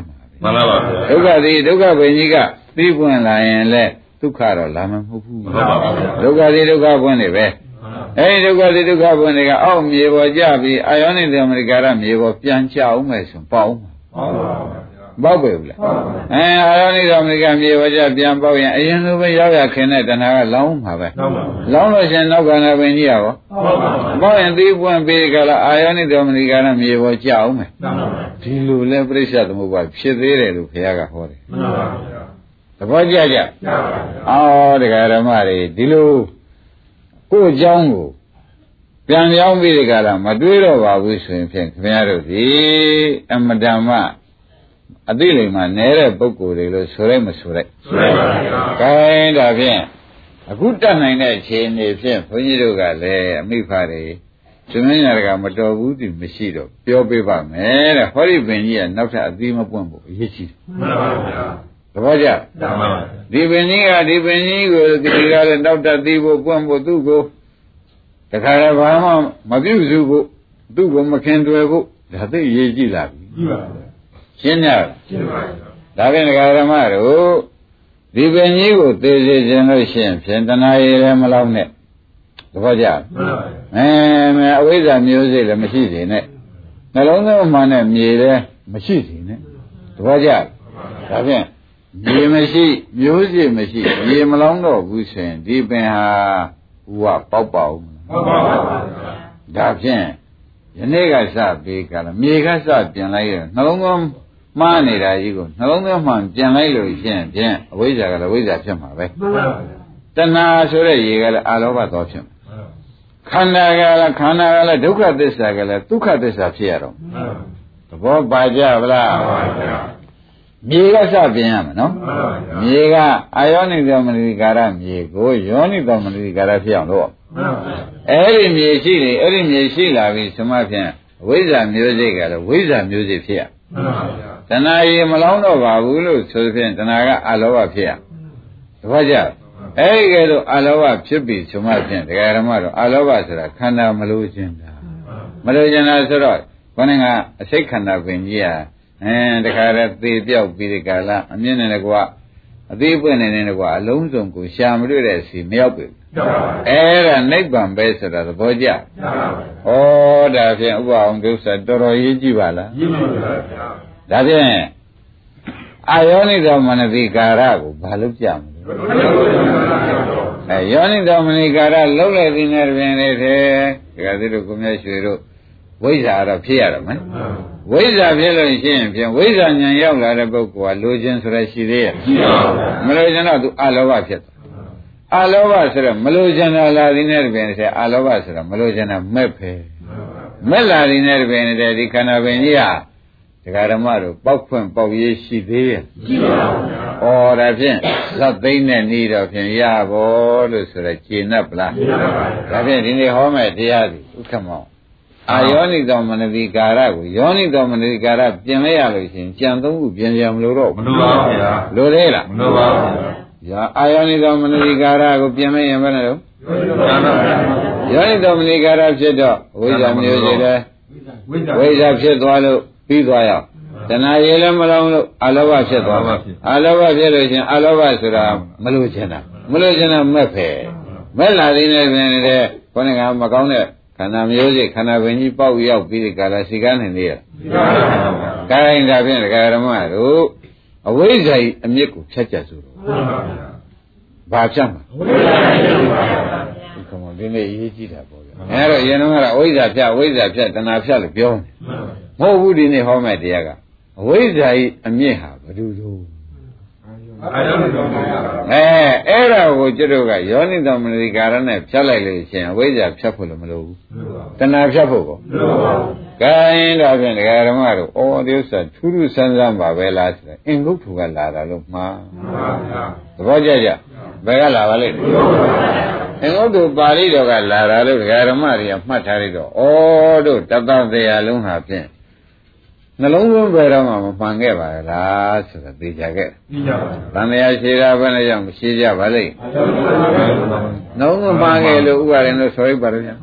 မှန်ပါပါဒုက္ခသည်ဒုက္ခပင်ကြီးကသိပွင့်လာရင်လဲဒုက္ခတော့လာမှာမဟုတ်ဘူးမှန်ပါပါဒုက္ခသည်ဒုက္ခပွင့်နေပဲအဲဒီဒုက္ခသည်ဒုက္ခပွင့်တွေကအောက်မြေပေါ်ကြပြီးအာယောနိသမရိကာရမြေပေါ်ပြန်ချအောင်မယ်ဆိုပေါ့အောင်ပေါက်ပဲဘူးလားအဲအာယောနိသမရိကာမြေပေါ်ကြပြန်ပေါက်ရင်အရင်လိုပဲရောက်ရခင်တဲ့တဏှာကလောင်းမှာပဲလောင်းလို့ရှင်နောက်ကဏ္ဍပင်ကြီးရောပေါက်ရင်သိပွင့်ပြီးကြလားအာယောနိသမရိကာရမြေပေါ်ကြအောင်မယ်ဒီလိုလဲပြိဿသမုပ္ပါဖြစ်သေးတယ်လို့ဘုရားကဟောတယ်မှန်ပါဗျာသဘောကျကြအော်တရားဓမ္မတွေဒီလိုကိုယ်အကြောင်းကိုပြန်ပြောင်းပြီးဒီကလာမတွေးတော့ပါဘူးဆိုရင်ဖြင့်ခင်ဗျားတို့ဒီအမတမအသိလိမ္မာနဲတဲ့ပုဂ္ဂိုလ်တွေလို့ဆိုရိုက်မဆိုရိုက်ဆိုရိုက်ပါဗျာ။ခိုင်းဒါဖြင့်အခုတတ်နိုင်တဲ့အခြေအနေဖြင့်ဘုန်းကြီးတို့ကလည်းအမိဖတွေရှင်မင်းညာကမတော်ဘူးဒီမရှိတော့ပြောပေးပါမယ်တဲ့ဟောဒီပင်ကြီးကနောက်ထပ်အသီးမပွင့်ဖို့အရေးကြီးတယ်မှန်ပါဗျာသဘောကျမှန်ပါဗျာဒီပင်ကြီးကဒီပင်ကြီးကိုဒီကလည်းနောက်ထပ်သီးဖို့ပွင့်ဖို့သူ့ကိုတခါလည်းဘာမှမပြုစုဖို့သူ့ကိုမခင်တွယ်ဖို့ဒါသိအရေးကြီးလာပြီကြီးပါဗျာရှင်းညရှင်းပါဗျာဒါဖြင့်ဒကာဓမ္မတို့ဒီပင်ကြီးကိုသိစေခြင်းလို့ရှိရင်ဖြင့်တဏှာရည်လည်းမလောက်နဲ့သဘောကျမှန်ပါဗျာအဲမဲအဝိဇ္ဇာမျိုးစိတ်လည်းမရှိစေနဲ့နှလုံးသားမှနဲ့မြေလည်းမရှိစေနဲ့သဘောကျဒါဖြင့်မြေမရှိမျိုးစိတ်မရှိမြေမလောင်းတော့ဘူးဆိုရင်ဒီပင်ဟာဥဝပေါက်ပေါက်မှန်ပါဗျာဒါဖြင့်ယနေ့ကစပြီးကလည်းမြေကစပြင်လိုက်ရနှလုံးသားမှားနေတာကြီးကိုနှလုံးသားမှပြင်လိုက်လို့ရှိရင်ဖြင့်အဝိဇ္ဇာကလည်းဝိဇ္ဇာဖြစ်မှာပဲမှန်ပါဗျာတဏှာဆိုတဲ့ရေကလည်းအာလောဘသောဖြစ်မှာခန္ဓာကလည်းခန္ဓာကလည်းဒုက္ခသစ္စာကလည်းဒုက္ခသစ္စာဖြစ်ရတော့သဘောပါကြဗလားမှန်ပါဗျာမြေကစပြင်ရမယ်နော်မြေကအာယောနိသောမနတိကာရမြေကိုယောနိသောမနတိကာရဖြစ်အောင်လုပ်အဲ့ဒီမြေရှိနေအဲ့ဒီမြေရှိလာပြီဆိုမှဖြင့်ဝိဇ္ဇာမျိုးစိတ်ကလည်းဝိဇ္ဇာမျိုးစိတ်ဖြစ်ရမှန်ပါဗျာတဏှာရေမလောင်းတော့ပါဘူးလို့ဆိုဖြင့်တဏှာကအလောဘဖြစ်ရသဘောကျအဲ့ဒီကဲတော့အလောဘဖြစ်ပြီဆိုမှဖြင့်တရားဓမ္မတော့အလောဘဆိုတာခန္ဓာမလို့ခြင်းတာမလို့ခြင်းတာဆိုတော့ခொနည်းကအစိတ်ခန္ဓာပင်ကြီးဟာအဲတခါတည်းသေပြောက်ပြီးဒီကလာအမြင့်နဲ့ကွာအသေးပွင့်နေနေကွာအလုံးစုံကိုရှာမတွေ့တဲ့စီမရောက်ပြီအဲ့ဒါနိဗ္ဗာန်ပဲဆိုတာသဘောကျဩဒါဖြင့်ဥပအောင်ဒုစရတော်တော်ရေးကြည့်ပါလားရေးပါဗျာဒါဖြင့်အာယောနိသောမနတိကာရကိုဘာလို့ကြမလဲအဲယောနိသောမနတိကာရလှုပ်လိုက်တဲ့နေတွင်လေတဲ့ဒါကသတို့ကိုမြတ်ရွှေတို့ဝိဇ္ဇာတော့ဖြစ်ရတော့မယ်ဝိဇ္ဇာဖြစ်လို့ရှိရင်ဖြင့်ဝိဇ္ဇာဉာဏ်ရောက်လာတဲ့ပုဂ္ဂိုလ်ကလိုခြင်းဆိုရရှိသေးရဲ့ရှိပါဘူးမလိုခြင်းတော့သူအလောဘဖြစ်တယ်အလောဘဆိုတော့မလိုခြင်းတာလာသည်နဲ့တပင်တဲ့အလောဘဆိုတော့မလိုခြင်းတာမဲ့ပဲမဲ့လာသည်နဲ့တပင်တဲ့ဒီခန္ဓာပင်ကြီးဟာဒကာဓမ္မတို့ပောက်ဖွင့်ပောက်ရေးရှိသေးရဲ့ရှိပါဘူးဩဒါဖြင့်သတ်သိမ့်တဲ့ဤတော့ဖြင့်ရဘောလို့ဆိုတော့ကျေနပ်ပလားကျေနပ်ပါဘူးဒါဖြင့်ဒီနေ့ဟောမဲ့တရားဒီဥက္ကမောအာယောနိသောမနတိကာရကိုယောနိသောမနတိကာရပြင်လိုက်ရလို့ရှိရင်ကြံသုံးခုပြင်ကြမလို့တော့မလိုပါဘူးဗျာလိုသေးလားမလိုပါဘူးဗျာအာယောနိသောမနတိကာရကိုပြင်လိုက်ရင်ဘယ်နဲ့တော့ယောနိသောမနတိကာရဖြစ်တော့ဝိဇ္ဇာမျိုးစိတ်လဲဝိဇ္ဇာဖြစ်သွားလို့ပြီးသွားရအောင်တဏှာရည်လည်းမလောင်လို့အလောဘဖြစ်သွားမှာအလောဘဖြစ်လို့ချင်းအလောဘဆိုတာမလို့ချင်တာမလို့ချင်တာမက်ပဲမက်လာသေးတယ်ပြင်တဲ့ခေါင်းကမကောင်းတဲ့ခန္ဓာမျိုးစိတ်ခန္ဓာပင်ကြီးပေါက်ရောက်ပြီးဒီကလာစီကားနေနေရ။ကိုင်းဒါဖြင့်ဒကာဓမ္မတို့အဝိဇ္ဇာအမြစ်ကိုဖြတ်ကြစို့တော့။ဘာဖြတ်မှာ။ဝိဇ္ဇာဖြတ်ပါဗျာ။ဒီကောင်ဒီနေ့ရေးကြည့်တာပေါ့ဗျာ။အဲတော့အရင်တော့ကအဝိဇ္ဇာဖြတ်အဝိဇ္ဇာဖြတ်တဏှာဖြတ်လို့ပြောနေ။မဟုတ်ဘူးဒီနေ့ဟောမဲ့တရားကအဝိဇ္ဇာအမြစ်ဟာဘယ်လိုလို့အာယောနိသောမနတိကာရအဲအဲ့ဒါကိုကျွတ်တို့ကယောနိသောမနတိကာရနဲ့ဖြတ်လိုက်လို့ရှိရင်အဝိဇ္ဇာဖြတ်ဖို့လည်းမလိုဘူးတဏှာဖြတ်ဖို့ကောမလိုပါဘူး။ကိုင်းတော့ဖြင့်ဒကာဓမ္မတို့ဩဒီဥစ္စာထူးထူးဆန်းဆန်းပါပဲလားဆိုတော့အင်္ဂုတ္ထုကလာတာလို့မှားမှန်ပါဗျာသဘောကျကြဘယ်ကလာပါလိမ့်အင်္ဂုတ္ထုပါဠိတော်ကလာတာလို့ဒကာဓမ္မတွေကမှတ်ထားလိုက်တော့ဩတို့တသတရားလုံးဟာဖြင့်နှလုံးသွင်းပဲတော့မှမမှန်ခဲ့ပါလားဆိုတော့သိကြခဲ့သိကြပါဘူး။တန်တရားရှိတာဘယ်နဲ့ကြောင့်မရှိကြပါလိမ့်။နှလုံးသွင်းပါခဲ့လို့ဥပါရင်လို့ဆိုရပါတော့ဗျာ။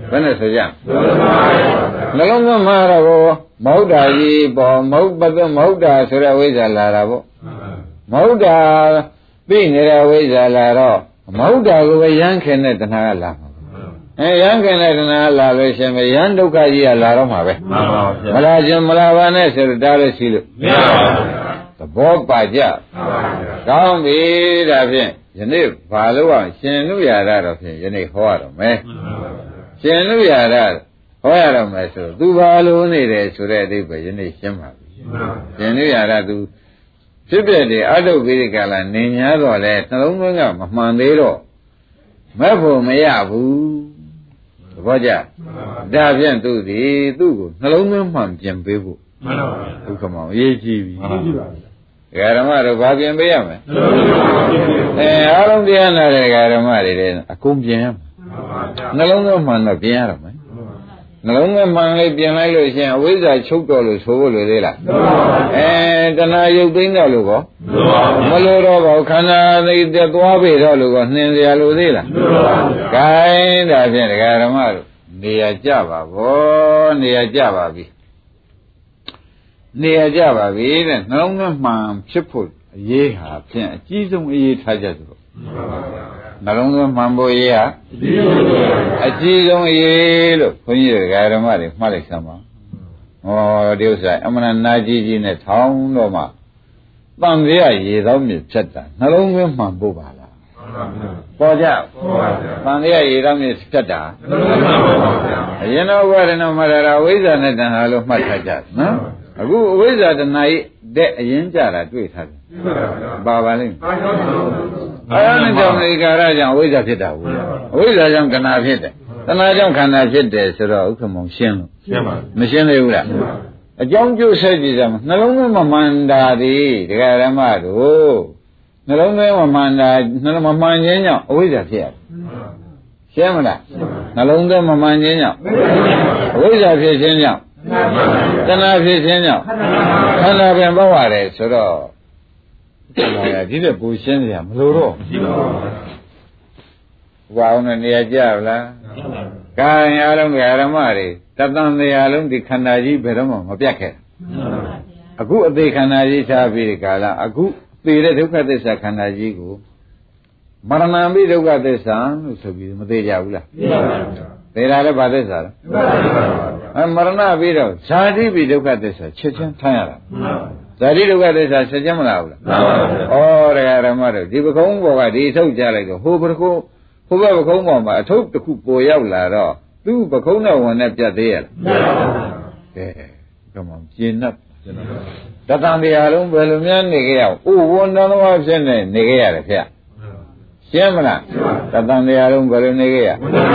ဘယ်နဲ့ဆိုကြနှလုံးသွင်းမှားတော့မဟုတ်တာကြီးပေါ့မဟုတ်ပတ်သက်မဟုတ်တာဆိုတဲ့ဝိဇ္ဇာလာတာပေါ့မဟုတ်တာသိနေတဲ့ဝိဇ္ဇာလာတော့မဟုတ်တာကိုပဲရမ်းခင်တဲ့တဏှာကလာမှာအဲရမ်းခင်တဲ့တဏှာလာလို့ရှင်ပဲရမ်းဒုက္ခကြီးကလာတော့မှာပဲမှန်ပါဗျာမလားခြင်းမလားပါနဲ့ဆိုတော့တားလို့ရှိလို့မရပါဘူးသဘောပါကြမှန်ပါဗျာကောင်းပြီဒါဖြင့်ယနေ့ဘာလို့အောင်ရှင်နုရာရတော့ဖြင့်ယနေ့ဟောရတော့မယ်ရှင်နုရာရဟောရတော့မယ်ဆိုသူဘာလို့နေတယ်ဆိုတဲ့အဓိပ္ပာယ်ယနေ့ရှင်းပါပြီရှင်နုရာရသူဖြစ်ပြတယ်အတုပိရိကလာနေ냐တော့လဲနှလုံးသွင်းကမမှန်သေးတော့မဲ့ဖို့မရဘူးသဘောကျဒါဖြင့်သူဒီသူ့ကိုနှလုံးသွင်းမှန်ပြင်ပေးဖို့မှန်ပါပါဒုက္ခမောင်အရေးကြီးပြီမှန်ပါပါဓမ္မတို့ဘာပြင်ပေးရမလဲအဲအားလုံးတရားနာတဲ့ဓမ္မတွေလည်းအကုန်ပြင်ရမှာနှလုံးသွင်းမှန်တော့ပြင်ရတော့မယ်နှလုံးသွင်းမှန်လေးပြင်လိုက်လို့ရှိရင်အဝိဇ္ဇာချုပ်တော်လို့ဆိုဖို့လိုသေးလားအဲတဏှာရုပ်သိမ်းတော့လို့ကောမလိုတော့ပါဘူးခန္ဓာသိတဲ့သွားပြီတော့လို့ကောနှင်စရာလိုသေးလားဂိုင်းဒါဖြင့်ဓမ္မတို့နေရာကြပါဘောနေရာကြပါပြီနေရာကြပါပြီတဲ့နှလုံးသွင်းမှန်ဖြစ်ဖို့အရေးဟာဖြင့်အကြီးဆုံးအရေးထားကြသလိုနှလုံးသွင်းမှန်ဖို့အရေးဟာအကြီးဆုံးအရေးလို့ခွန်ကြီးတွေကဓမ္မတွေမှတ်လိုက်စမ်းပါဟောဒီဥစ္စာအမှန်နာကြီးကြီးနဲ့ထောင်းတော့မှတန်ကြရရေသောမြစ်ဖြတ်တာနှလုံးသွင်းမှန်ဖို့ပါလားပေါ်ကြတန်ကြရရေသောမြစ်ဖြတ်တာအရင်တော့ဝရဏမရရာဝိဇ္ဇာနဲ့တဏှာလို့မှတ်ထားကြနော်အခုအဝိဇ္ဇာတဏှာဤတဲ့အရင်ကြတာတွေ့ထားတယ်ပါပါလိမ့်အာယနိကြောင့်ဧကာရကြောင့်အဝိဇ္ဇာဖြစ်တာဘူးအဝိဇ္ဇာကြောင့်တဏှာဖြစ်တယ်တဏှာကြောင့်ခန္ဓာဖြစ်တယ်ဆိုတော့ဥက္ကမောင်ရှင်းလို့ရှင်းပါမရှင်းသေးဘူးလားအကြောင်းကျိုးဆက်ကြည့်ကြမှာနှလုံးသွင်းမမှန်တာဒီဒကာရမတို့နှလုံးသွင်းမမှန်တာနှလုံးမမှန်ခြင်းကြောင့်အဝိဇ္ဇာဖြစ်ရတယ်ရှင်းမလားနှလုံးသွင်းမမှန်ခြင်းကြောင့်အဝိဇ္ဇာဖြစ်ခြင်းကြောင့်တဏှာဖြစ်ခြင်းကြောင့်ခန္ဓာပင်ပေါက်ရတယ်ဆိုတော့ဒီတဲ့ပူရှင်းစရာမလိုတော့မရှိပါဘူးဘာအောင်နေရာကြပါလားကာယအလုံးဓမ္မတွေတသံတရားလုံးဒီခန္ဓာကြီးဘယ်တော့မှမပြတ်ခဲ့အခုအသေးခန္ဓာကြီးထားပြီးဒီကာလအခုသေတဲ့ဒုက္ခသစ္စာခန္ဓာကြီးကိုမရဏံပိဒုက္ခသစ္စာလို့ဆိုပြီးမသေးကြဘူးလားသိပါပါသေတာလည်းဘာသစ္စာလဲအဲမရဏပြီးတော့ဇာတိပိဒုက္ခသစ္စာချက်ချင်းထားရတာဇာတိဒုက္ခသစ္စာချက်ချင်းမလားဘူးလားမှန်ပါဗျာဩတရားဓမ္မတို့ဒီပကုံးဘောကဒီထုတ်ကြလိုက်တော့ဟိုပကုံးဟိုဘက်ပကုံးဘောမှာအထုပ်တစ်ခုပေါ်ရောက်လာတော့သူ့ပကုံးနဲ့ဝင်နဲ့ပြတ်သေးရလားမှန်ပါဗျာကဲကမှကျင်납ကျွန်တော်တသံတရားလုံးဘယ်လိုများနေကြရအောင်ဥဝန္တလောဖြစ်နေနေကြရတယ်ဗျာရှင်းမလားတသံတရားလုံးဘယ်လိုနေကြရ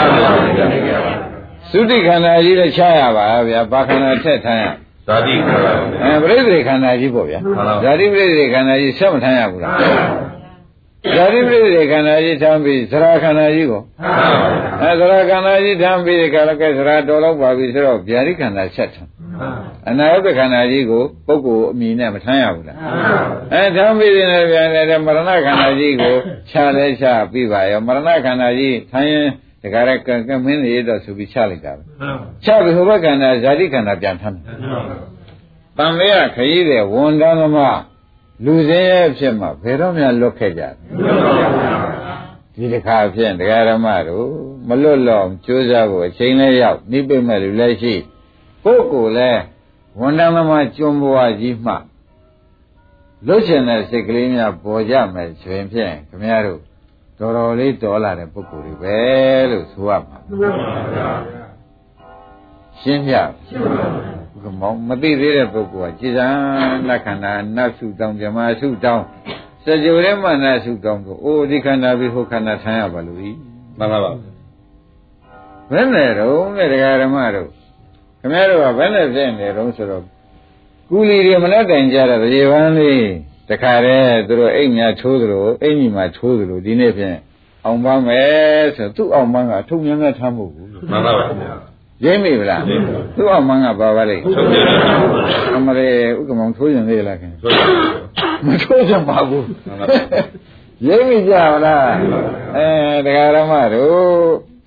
သုတိခန္ဓာကြီးလည်းချရပါဗျာဘာခန္ဓာထက်ထမ်းရဇာတိခန္ဓာအဲပရိသေခန္ဓာကြီးပေါ့ဗျာဇာတိပရိသေခန္ဓာကြီးဆက်မထမ်းရဘူးလားဇာတိပရိသေခန္ဓာကြီးထမ်းပြီးသရခန္ဓာကြီးကိုအဲသရခန္ဓာကြီးထမ်းပြီးဒီကလည်းကဲသရတော်တော့ပါပြီဆိုတော့ဗျာတိခန္ဓာဆက်ထမ်းအနာယုတ်ခန္ဓာကြီးကိုပုဂ္ဂိုလ်အမိနဲ့မထမ်းရဘူးလားအဲထမ်းပြီးတဲ့ဗျာလည်းမရဏခန္ဓာကြီးကိုခြားလဲခြားပြီးပါရောမရဏခန္ဓာကြီးထမ်းရင်တခါရကကမင်းတွေတော့ဆိုပြီးချလိုက်တာပဲချပြီးဟိုဘက်ခန္ဓာဇာတိခန္ဓာပြန်ထမ်းတယ်တန်လေးကခရီးတဲ့ဝန်တန်းသမားလူစင်းရဲ့ဖြစ်မှဘယ်တော့မှလွတ်ခဲ့ကြဒီတစ်ခါဖြင့်တရားဓမ္မတို့မလွတ်လောင်ကြိုးစားဖို့အချိန်လေးရောက်နိဗ္ဗာန်မဲ့လူလည်းရှိကိုယ်ကိုယ်လည်းဝန်တန်းသမားကျွန်းဘဝကြီးမှလွတ်ချင်တဲ့စိတ်ကလေးများပေါ်ကြမယ်ဆိုရင်ဖြင့်ခင်ဗျားတို့တော်တော်လေးတော်လာတဲ့ပုဂ္ဂိုလ်တွေပဲလို့ဆိုရမှာရှင်းပြရှင်းပါဘူးကမောင်မသိသေးတဲ့ပုဂ္ဂိုလ်ကจิตံနခန္ဓာနတ်စုတောင်းဇမစုတောင်းစကြဝဠာမနစုတောင်းကိုအိုဒီခန္ဓာပြီးဟိုခန္ဓာထမ်းရပါလို့ဤမှန်ပါပါဘယ်နဲ့တော့တဲ့တရားဓမ္မတို့ခင်ဗျားတို့ကဘယ်နဲ့ဖြစ်နေတော့ဆိုတော့ကူလီတွေမနဲ့တိုင်ကြတဲ့ရေပန်းလေးတခါတည်းသူတို့အိမ်များထိုးသလိုအိမ်ကြီးမှာထိုးသလိုဒီနေ့ဖြင့်အောင်ပါမယ်ဆိုသူ့အောင်ပန်းကအထုပ်များများထားမှုဘူးမှန်ပါပါရိမ့်မိဗလားသူ့အောင်ပန်းကပါပါလိမ့်အမရေဥက္ကမောင်ထိုးရင်လေလားခင်မထိုးကြပါဘူးရိမ့်မိကြပါလားအဲတရားဓမ္မတို့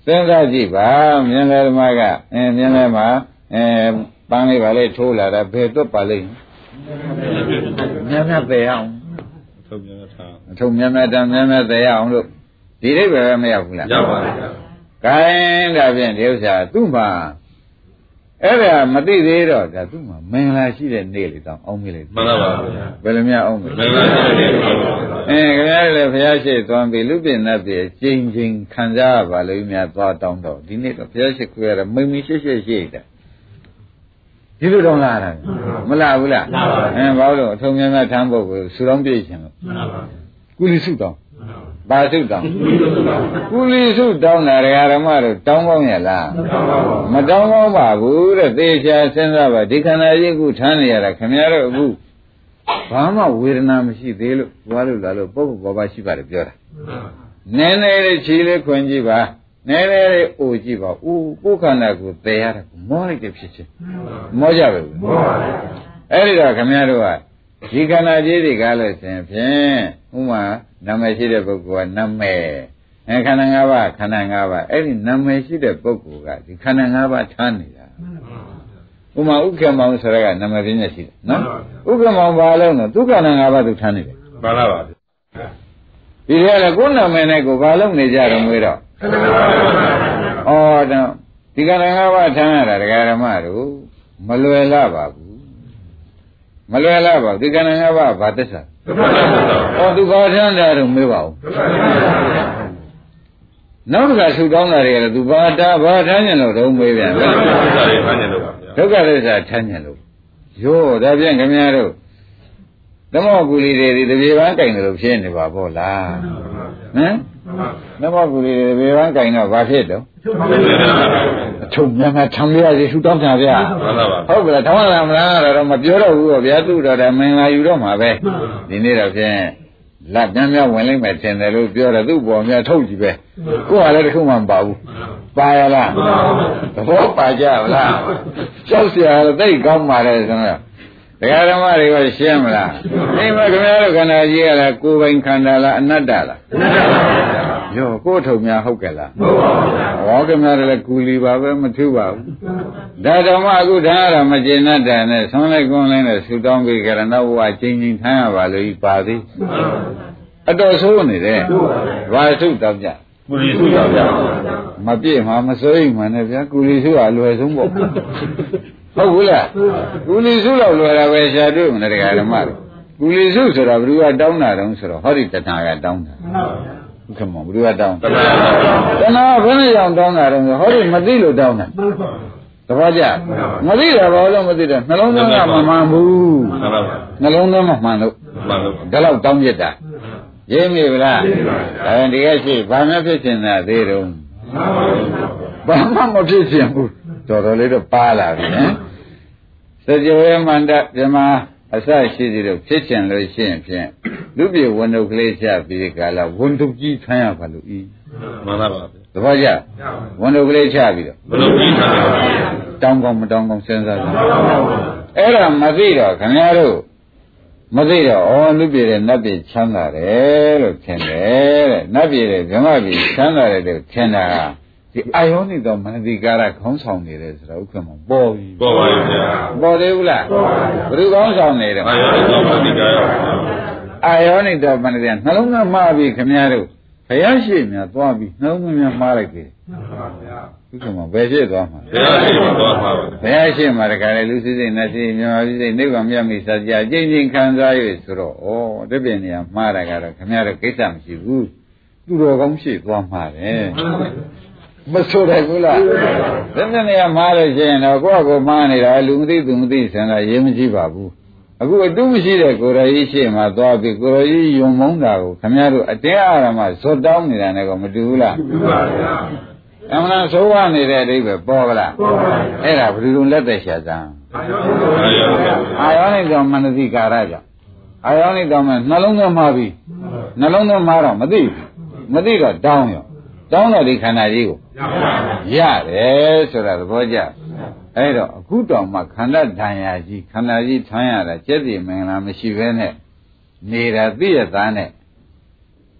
စဉ်းစားကြည့်ပါမြင်တယ်ဓမ္မကအင်းမြင်တယ်မှာအဲပန်းလေးပါလေထိုးလာတာဘယ်သွတ်ပါလိမ့်များများသိအောင်အထုံများများထားအထုံများများတမ်းများများသိအောင်လို့ဒီအိဗယ်ပဲမရောက်ဘူးလားရောက်ပါဘူး။ခိုင်းဒါဖြင့်ဒီဥစ္စာသူ့မှာအဲ့ဒါမသိသေးတော့ဒါသူ့မှာမင်္ဂလာရှိတဲ့နေ့လေးတောင်အောင်မေးလိုက်မှန်ပါပါဘယ်လိုများအောင်မေးမင်္ဂလာရှိတဲ့နေ့အင်းခင်ဗျားလည်းဘုရားရှိသွားပြီလူပြည့်နတ်ပြည့်ကျင်းချင်းခံစားရပါလို့များသွားတောင်းတော့ဒီနေ့တော့ဘုရားရှိခိုးရတာမိန်မိရှိရှိရှိတယ်ဒီလိုတော့လာတာမလားဘူးလားအင်းဘာလို့အထုံများများထမ်းဖို့ကိုဆူတောင်းပြည့်ရှင်လို့မှန်ပါပါကုလိစုတောင်းဘာစုတောင်းကုလိစုတောင်းတာဓမ္မတို့တောင်းကောင်းရလားမတောင်းကောင်းပါဘူးတဲ့သေချာစဉ်းစားပါဒီခန္ဓာကြီးခုထမ်းနေရတာခင်ဗျားတို့အခုဘာမှဝေဒနာမရှိသေးလို့သွားလို့လာလို့ပုဂ္ဂိုလ်ဘာဘာရှိပါတယ်ပြောတာနည်းနည်းလေးခြေလေးခွင်ကြည့်ပါနည်းနည်းလေးအိုကြည့်ပါဦးကိုယ်ခန္ဓာကိုသေရတာမောလိုက်တဲ့ဖြစ်ချင်းမောကြပဲဘူးမောပါဘူးအဲ့ဒီတော့ခင်ဗျားတို့ကဒီခန္ဓာကြီးတွေကလို့ဆိုရင်ဖြင့်ဥမာနာမည်ရှိတဲ့ပုဂ္ဂိုလ်ကနာမည်အဲခန္ဓာ၅ပါးခန္ဓာ၅ပါးအဲ့ဒီနာမည်ရှိတဲ့ပုဂ္ဂိုလ်ကဒီခန္ဓာ၅ပါးထားနေတာဥမာဥက္ကမောင်ဆိုရကနာမည်ပြင်းရရှိတယ်နော်ဥက္ကမောင်ဘာလို့လဲသူခန္ဓာ၅ပါးသူထားနေတယ်မှန်ပါပါဒီထဲလည်းကိုယ်နာမည်နဲ့ကိုဘာလို့နေကြတော့မွေးတော့ဩတော့ဒီခန္ဓာ၅ပါးထားရတာဒကာဓမ္မတို့မလွယ်လာပါဘူးမလွယ်လာပါဘူးဒီခန္ဓာ၅ပါးဘာသစ္စာဟောသူဘာထမ်းတာတော့မေးပါဦးနောက်တစ်ခါဆူတောင်းတာတွေကလည်းသူဘာတာဘာထမ်းညင်လို့တော့မေးပြန်တယ်ဒုက္ခသစ္စာထမ်းညင်လို့ယောဒါဖြင့်ခင်ဗျားတို့သမောကူလီတွေဒီတပြေပန်းကင်တယ်လို့ဖြစ်နေပါဗောလားဟမ်သမောကူလီတွေတပြေပန်းကင်တော့ဘာဖြစ်တော့အထုံများများထမ်းရစီဆူတောင်းတာဗျာဟုတ်ကဲ့ထောင်းလာမလားတော့မပြောတော့ဘူးဗောဗျာသူ့တော်တယ်မင်္ဂလာယူတော့မှာပဲဒီနေ့တော့ဖြင့်လက်များများဝင်လိုက်မယ်ထင်တယ်လို့ပြောတယ်သူ့ပေါ်များထုတ်ကြည့်ပဲကိုယ်ကလည်းတခုမှမပါဘူးပါရလားသဘောပါကြလားကြောက်เสียရသိကောင်းပါလေဆိုတော့ဒကာဓမ္မတွေကရှင်းမလားအိမ်မှာခင်ဗျားတို့ခန္ဓာကြီးကလည်းကိုယ်ပိုင်ခန္ဓာလားအနတ္တလားအနတ္တပါဗျာရောကိုယ်ထုံများဟုတ်ကဲ့လားဟုတ်ပါဘူးဗျာဟောခင်ဗျားတို့လည်းကူလီပါပဲမထူးပါဘူးဒါတော့မှအခုထားရတာမကျေနပ်တယ်နဲ့ဆွမ်းလိုက်ကွန်းလိုက်နဲ့ဆူတောင်းပြီးကြရတော့ဘဝချင်းချင်းထမ်းရပါလို့ပါသေးအတော်ဆိုးနေတယ်ဘာဆုတောင်းကြကူလီဆုတောင်းကြမပြည့်မှာမစိုးရိမ်မှနဲ့ဗျာကူလီဆုကအလွယ်ဆုံးပေါ့ဟုတ်ဘူးလားကူလီစုလောက်လွယ်တာပဲရှာတွေ့မလားတရားဓမ္မတို့ကူလီစုဆိုတာဘယ်သူကတောင်းတာတုံးဆိုတော့ဟောဒီတဏှာကတောင်းတာဟုတ်ကဲ့မောဘယ်သူကတောင်းတဏှာတဏှာဘယ်နဲ့ကြောင့်တောင်းတာတုံးဆိုဟောဒီမသိလို့တောင်းတာသဘောကျမသိတာဘာလို့မသိတော့နှလုံးသွင်းကမမှန်ဘူးနှလုံးသွင်းမမှန်လို့မှန်လို့ဒါတော့တောင်းပြတာရင်းမိဗလားအဲဒီကရှိဘာမှဖြစ်ချင်တာသေးတုံးဘာမှမဖြစ်ချင်ဘူးတော်တော်လေးတော့ပါလာပြီနော်စကြဝဠာမန္တပြမအစရှိသေးတော့ဖြစ်ချင်လို့ရှိရင်ဖြင့်လူပြေဝန်တုပ်ကလေးချပြီးကာလဝန်တုပ်ကြီးထမ်းရပါလို့ဤမှန်ပါပါသဘောကျဝန်တုပ်ကလေးချပြီးတော့ဝန်တုပ်ကြီးထမ်းရပါတောင်းကောင်းမတောင်းကောင်းစဉ်းစားကြအဲ့ဒါမသိတော့ခင်ဗျားတို့မသိတော့ဩလူပြေတဲ့နတ်ပြေချမ်းသာတယ်လို့ထင်တယ်တဲ့နတ်ပြေတဲ့ဗြဟ္မပြေချမ်းသာတယ်လို့ထင်တာဒီအာယောနိတော်မနတိကာရခေါင်းဆောင်နေတယ်ဆိုတော့ဥက္ကမပေါ်ပြီပေါ်ပါရဲ့ဗျာပေါ်သေးဘူးလားပေါ်ပါဘယ်သူခေါင်းဆောင်နေတယ်အာယောနိတော်မနတိကာရအာယောနိတော်မနတိနှလုံးသားမှားပြီခင်ဗျားတို့ဘုရားရှိမြတ်သွားပြီနှလုံးသားများမှားလိုက်ပြီမှန်ပါဗျာဥက္ကမဘယ်ရှိသွားမှာဘုရားရှိသွားမှာဘုရားရှိမှာတခါလေလူစိစိနတ်စိမြန်မာစိစိနိဗ္ဗာန်မြတ်မိစကြာကျင့်ချင်းခံစား၍ဆိုတော့ဩတပြည့်နေရာမှားတာကတော့ခင်ဗျားတို့ကိစ္စမရှိဘူးသူတော်ကောင်းရှိသွားမှာတယ်မဆိုတယ်ဘူးလားဘယ်နဲ့နေရာမှားလို့ရှိရင်တော့ကိုယ့်အကိုမှားနေတာလူမသိသူမသိဆန္ဒရေးမကြည့်ပါဘူးအခုအတုမရှိတဲ့ကိုယ်တော်ကြီးရှေ့မှာသွားပြီးကိုယ်တော်ကြီးယုံမုန်းတာကိုခင်ဗျားတို့အတင်းအာရမဇွတ်တောင်းနေတာနဲ့ကောမတူဘူးလားတူပါဗျာအမှန်ဆိုးဝါနေတဲ့အဓိပ္ပာယ်ပေါ်ပါလားပေါ်ပါဗျာအဲ့ဒါဘယ်လိုလက်သက်ရှာစမ်းအာယောနိတော်မနတိကာရကြောင့်အာယောနိတော်မှာနှလုံးသွင်းမှာပြီနှလုံးသွင်းမှာတော့မသိဘူးမသိတော့တောင်းရောတောင်းတော့ဒီခန္ဓာကြီးကိုရတယ်ဆိုတာသဘောကျအဲ့တော့အခုတောင်မှခန္ဓာဓာန်ရာကြီးခန္ဓာကြီးထမ်းရတာကျက်စီမင်္ဂလာမရှိဘဲနဲ့နေတာသိရသားနဲ့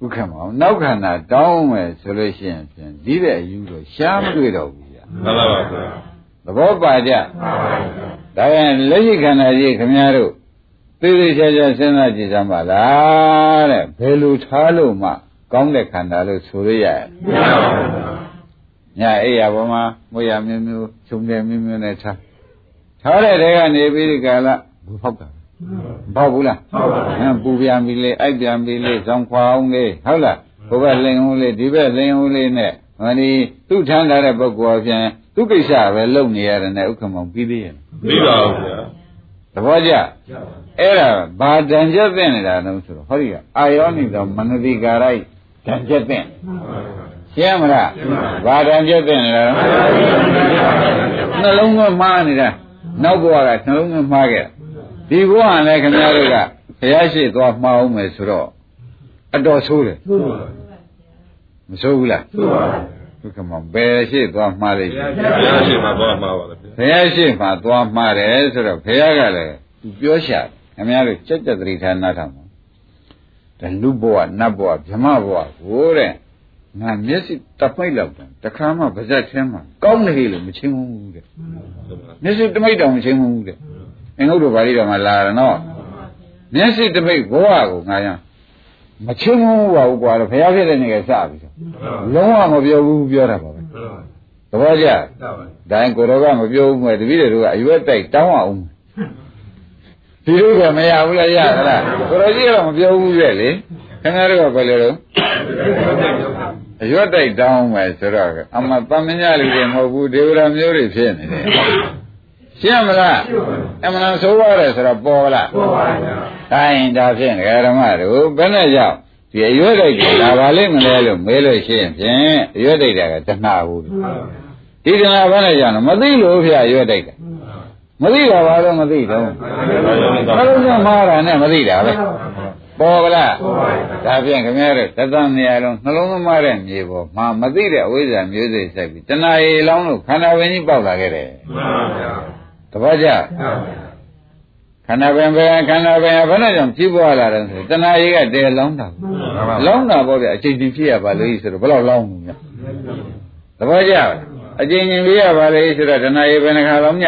ဥက္ကမောနောက်ခန္ဓာတောင်းမယ်ဆိုလို့ရှိရင်ဖြင့်ဒီတဲ့အယူတော့ရှားမတွေ့တော့ဘူးဗျာမှန်ပါပါဗျာသဘောပါကြဒါရင်လက်ရှိခန္ဓာကြီးခင်ဗျားတို့သိသိချာချာစဉ်းစားကြည့်စမ်းပါလားတဲ့ဘယ်လိုထားလို့မှကောင်းတဲ့ခန္ဓာလို့ဆိုရရမရပါဘူးညာအိယာပေါ်မှာမွေရမျိုးမျိုးခြုံတယ်မျိုးမျိုးနဲ့ထားထားတဲ့တဲကနေပြီးဒီကလာဘူးဖောက်တာမဖောက်ဘူးလားဖောက်ပါဘူးပူပြန်ပြီလေအိုက်ပြန်ပြီလေဇောင်းခွာအောင်လေဟုတ်လားဘုဘလိန်ဦးလေးဒီဘက်လိန်ဦးလေးနဲ့ဟောဒီသူ့ထမ်းထားတဲ့ပုဂ္ဂိုလ်အပြင်သူ့ကိစ္စပဲလုပ်နေရတယ်နဲ့ဥက္ကမောင်ပြီးသေးရဲ့ပြီးပါဘူးဗျာသဘောကျအဲ့ဒါဘာတန်ချက်သိနေတာလဲဆိုတော့ဟောဒီကအာယောနိသောမနတိကာရိုက်တန်ချက်သိရှင်းမလားဘာတန်ချက်သိနေတာလဲနှလုံးသွင်းမှားနေတာနောက်ဘဝကနှလုံးသွင်းမှားခဲ့ဒီဘဝလည်းခင်ဗျားတို့ကဘုရားရှိသွားမှားအောင်မယ်ဆိုတော့အတော်ဆိုးတယ်မဆိုးဘူးလားဆိုးပါဘုကမောဘယ်ရှိသွားမှားလိမ့်မယ်ဘုရားရှိမှသွားမှားပါလေဘုရားရှိမှသွားမှားတယ်ဆိုတော့ဘုရားကလည်းသူပြောရှာခင်ဗျားတို့စက်ကြတတိဌာနထားမှာဒါလူဘဝနတ်ဘဝဗြဟ္မဘဝကိုတဲ့ငါမျက်စိတပိတ်လောက်တယ်တခါမှဗဇက်ထဲမှာကောင်းနေလို့မချင်းဘူးတဲ့မျက်စိတမိတ်တောင်မချင်းဘူးတဲ့အင်္ဂုတ္တပါဠိတော်မှာလာတယ်နော်မျက်စိတမိတ်ဘဝကိုငါရမချင်းဘူးပါဘူးကွာတော့ဘုရားဖြစ်တဲ့နေကစပြီဆိုလုံးဝမပြောဘူးပြောတာပါပဲသဘောကျဒါရင်ကိုတော်ကမပြောဘူးမဲ့တပည့်တွေကအရွက်တိုက်တောင်းအောင်ဒီလိုကမရဘူးလားရသလားကိုတော်ကြီးကမပြောဘူးရဲ့လေခင်ဗျားတို့ကဘယ်လိုလဲအရွက်တိုက်တောင်းမယ်ဆိုတော့အမှတမညာလူတွေမဟုတ်ဘူးဒေဝရာမျိုးတွေဖြစ်နေတယ်ရှင်းမလားအမှန်ဆိုးရတယ်ဆိုတော့ပေါ်လားပေါ်ပါဗျာတိုင်းဒါဖြင့်ဓမ္မတို့ဘယ်နဲ့ကြောင့်ဒီအရွက်တိုက်တွေလာပါလိမ့်မလဲလို့မေးလို့ရှိရင်ဖြင့်အရွက်တိုက်တာကတဏှာဘူးဒီတဏှာဘယ်နဲ့ကြောင့်မသိလို့ဖျားအရွက်တိုက်တာမသိတာဘာလို့မသိတော့ဘယ်လိုမှမှားတာနဲ့မသိတာပဲပေါ်ကလားဒါဖြင့်ခင်ဗျားတို့သတ္တနေရာလုံးနှလုံးသမားတဲ့မြေပေါ်မှာမသိတဲ့အဝိဇ္ဇာမျိုးစိတ်ဆက်ပြီးတဏှာရေလောင်းလို့ခန္ဓာဝင်ကြီးပေါက်လာခဲ့တယ်မှန်ပါဗျာတပည့်ကြခန္ဓာပင်ပဲခန္ဓာပင်ဘယ်နဲ့ကြောင့်ကြီးပွားလာတယ်ဆိုတဏှာရေကတည်းလောင်းတာလောင်းတာပေါ့ဗျာအချိန်ချင်းဖြစ်ရပါလို့ဆိုတော့ဘယ်လောက်လောင်းမှုညတပည့်ကြအချိန်ချင်းဖြစ်ရပါလေဆိုတော့တဏှာရေဘယ်နှခါလောင်းည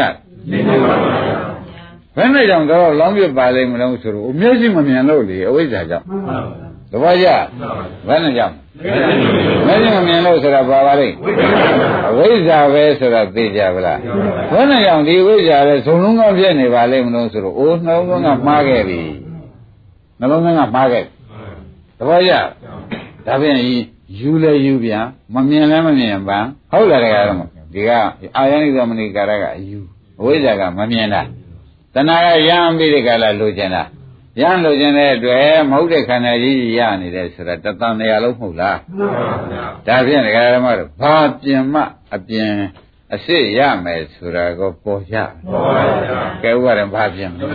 ဘယ်နဲ့ကြောင့်တော့လောင်းပြပါလိမ့်မလို့ဆိုတော့အမျက်ရှိမမြင်လို့လေအဝိဇ္ဇာကြောင့်တပည့်ကြဘယ်နဲ့ကြောင့်မျက်ရှိမမြင်လို့ဆိုတာဘာပါလိမ့်အဝိဇ္ဇာပဲဆိုတာသိကြပါလားဘယ်နဲ့ကြောင့်ဒီဝိဇ္ဇာလဲဇုံလုံးကပြည့်နေပါလိမ့်မလို့ဆိုတော့အိုးနှလုံးသွင်းကမှားခဲ့ပြီနှလုံးသွင်းကမှားခဲ့တပည့်ကြဒါဖြင့်ယူလဲယူပြန်မမြင်လဲမမြင်ပါဟုတ်လားတကယ်တော့ဒီကအာယနိသမဏိကာရကအယူအဝိဇ္ဇာကမမြင်တာတဏှာကရမ်းပြီးဒီကလာလိုချင်တာရမ်းလိုချင်တဲ့အတွက်မဟုတ်တဲ့ခန္ဓာကြီးရနေတယ်ဆိုတာတသံတရားလုံးမဟုတ်လားမှန်ပါဗျာဒါဖြင့်ဒကာဓမ္မတို့ဘာပြင်မှအပြင်အစ်စ်ရမယ်ဆိုတာကိုပေါ်ကြပေါ်ပါဗျာကဲဥပါဒံဘာပြင်မလဲ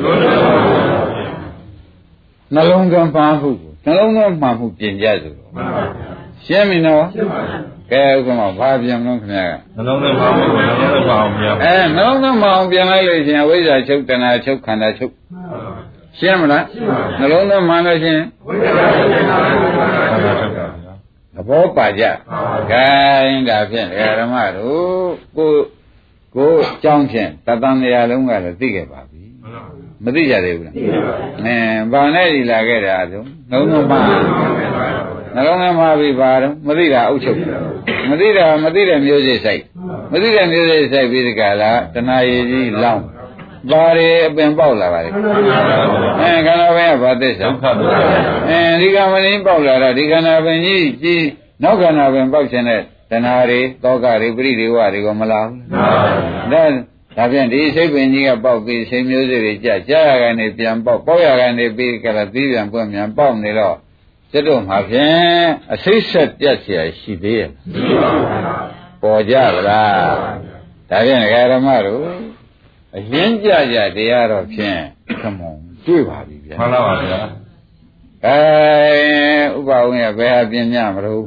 နှလုံးသွင်းပါမှုနှလုံးသွင်းမှမှုပြင်ကြဆိုတော့မှန်ပါဗျာရှင်းပြီနော်ရှင်းပါပြီကဲဥက္ကမဘာပြင်မလို့ခင်ဗျာနှလုံးသွင်းပါမှုနှလုံးသွင်းပါအောင်များအဲနှလုံးသွင်းပါအောင်ပြင်လိုက်လို့ရှင်အဝိဇ္ဇာချုပ်တဏှာချုပ်ခန္ဓာချုပ်ရှင်းမလားနှလုံးသွင်းမှလို့ရှင်ဝိဇ္ဇာချုပ်တဏှာချုပ်ခန္ဓာချုပ်ပါဗျာသဘောပါကြဂိုင်းဒါဖြင့်ဓမ္မတို့ကိုကိုကြောင်းဖြင့်တသံတရားလုံးကလည်းသိခဲ့ပါပြီမသိကြသေးဘူးလားအဲဘာနဲ့ဒီလာခဲ့တာဆိုနှလုံးသွင်းပါနှလုံးသားမှာပြီးပါတော့မသိတာအုပ်ချုပ်မသိတာမသိတဲ့မျိုးစိတ်ဆိုင်မသိတဲ့မျိုးစိတ်ဆိုင်ပြီးဒီကလာတဏှာရည်ကြီးလောင်းဘာတွေအပင်ပေါက်လာပါလဲအဲခန္ဓာပင်ကဘာသစ္စာအဲဒီကမင်းပေါက်လာတော့ဒီခန္ဓာပင်ကြီးကြီးနောက်ခန္ဓာပင်ပေါက်ခြင်းနဲ့တဏှာတွေတောကတွေပရိဒေဝတွေကမလာဘူးဒါဒါဖြင့်ဒီစိတ်ပင်ကြီးကပေါက်ပြီးစိတ်မျိုးစိတ်တွေကြာကြာရကနေပြန်ပေါက်ပေါက်ရကနေပြီးကလာသီးပြန်ပွင့်ပြန်ပေါက်နေတော့ကျတော့မှာဖြင့်အစိတ်ဆက်ပြတ်เสียရှိသေးရဲ့ပေါ်ကြပါလားဒါဖြင့်ဓမ္မတို့အရင်ကြကြတရားတော့ဖြင့်ခမုံတွေ့ပါပြီဗျာမှန်ပါပါဗျာအဲဥပဝင်းရဘယ်ဟာပြင်ညမလို့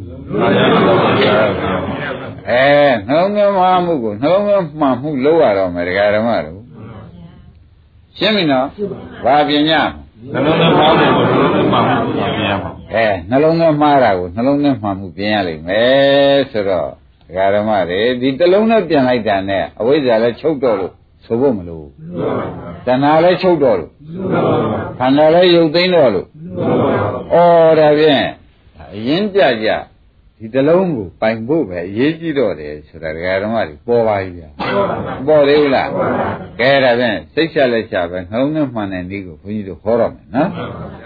အဲနှလုံးသွင်းမှမှုကိုနှလုံးသွင်းမှမှုလောက်ရတော့မယ်ဓမ္မတို့ရှင်းပြီနော်ဘာပြင်ညနှလုံးသွင်းမှားတယ်ကိုနှလုံးသွင်းမှားမှုပြင်ရမှာအဲနှလုံးသွင်းမှားတာကိုနှလုံးသွင်းမှားမှုပြင်ရလိမ့်မယ်ဆိုတော့ဒကာဓမ္မတွေဒီတစ်လုံးနဲ့ပြန်လိုက်တာနဲ့အဝိဇ္ဇာလည်းချုပ်တော့လို့ဆိုဖို့မလို့တဏှာလည်းချုပ်တော့လို့ခန္ဓာလည်းယုတ်သိမ်းတော့လို့ဩဒါဖြင့်အရင်ကြကြဒီတစ်လုံးကိုပိုင်ဖို့ပဲအရေးကြီးတော့တယ်ဆိုတာဒကာဓမ္မတွေပေါ်ပါပြီဗျာပေါ်သေးဘူးလားကဲဒါဖြင့်စိတ်ချလက်ချပဲနှလုံးသွင်းမှန်တဲ့နည်းကိုဘုန်းကြီးတို့ဟောတော့မယ်နော်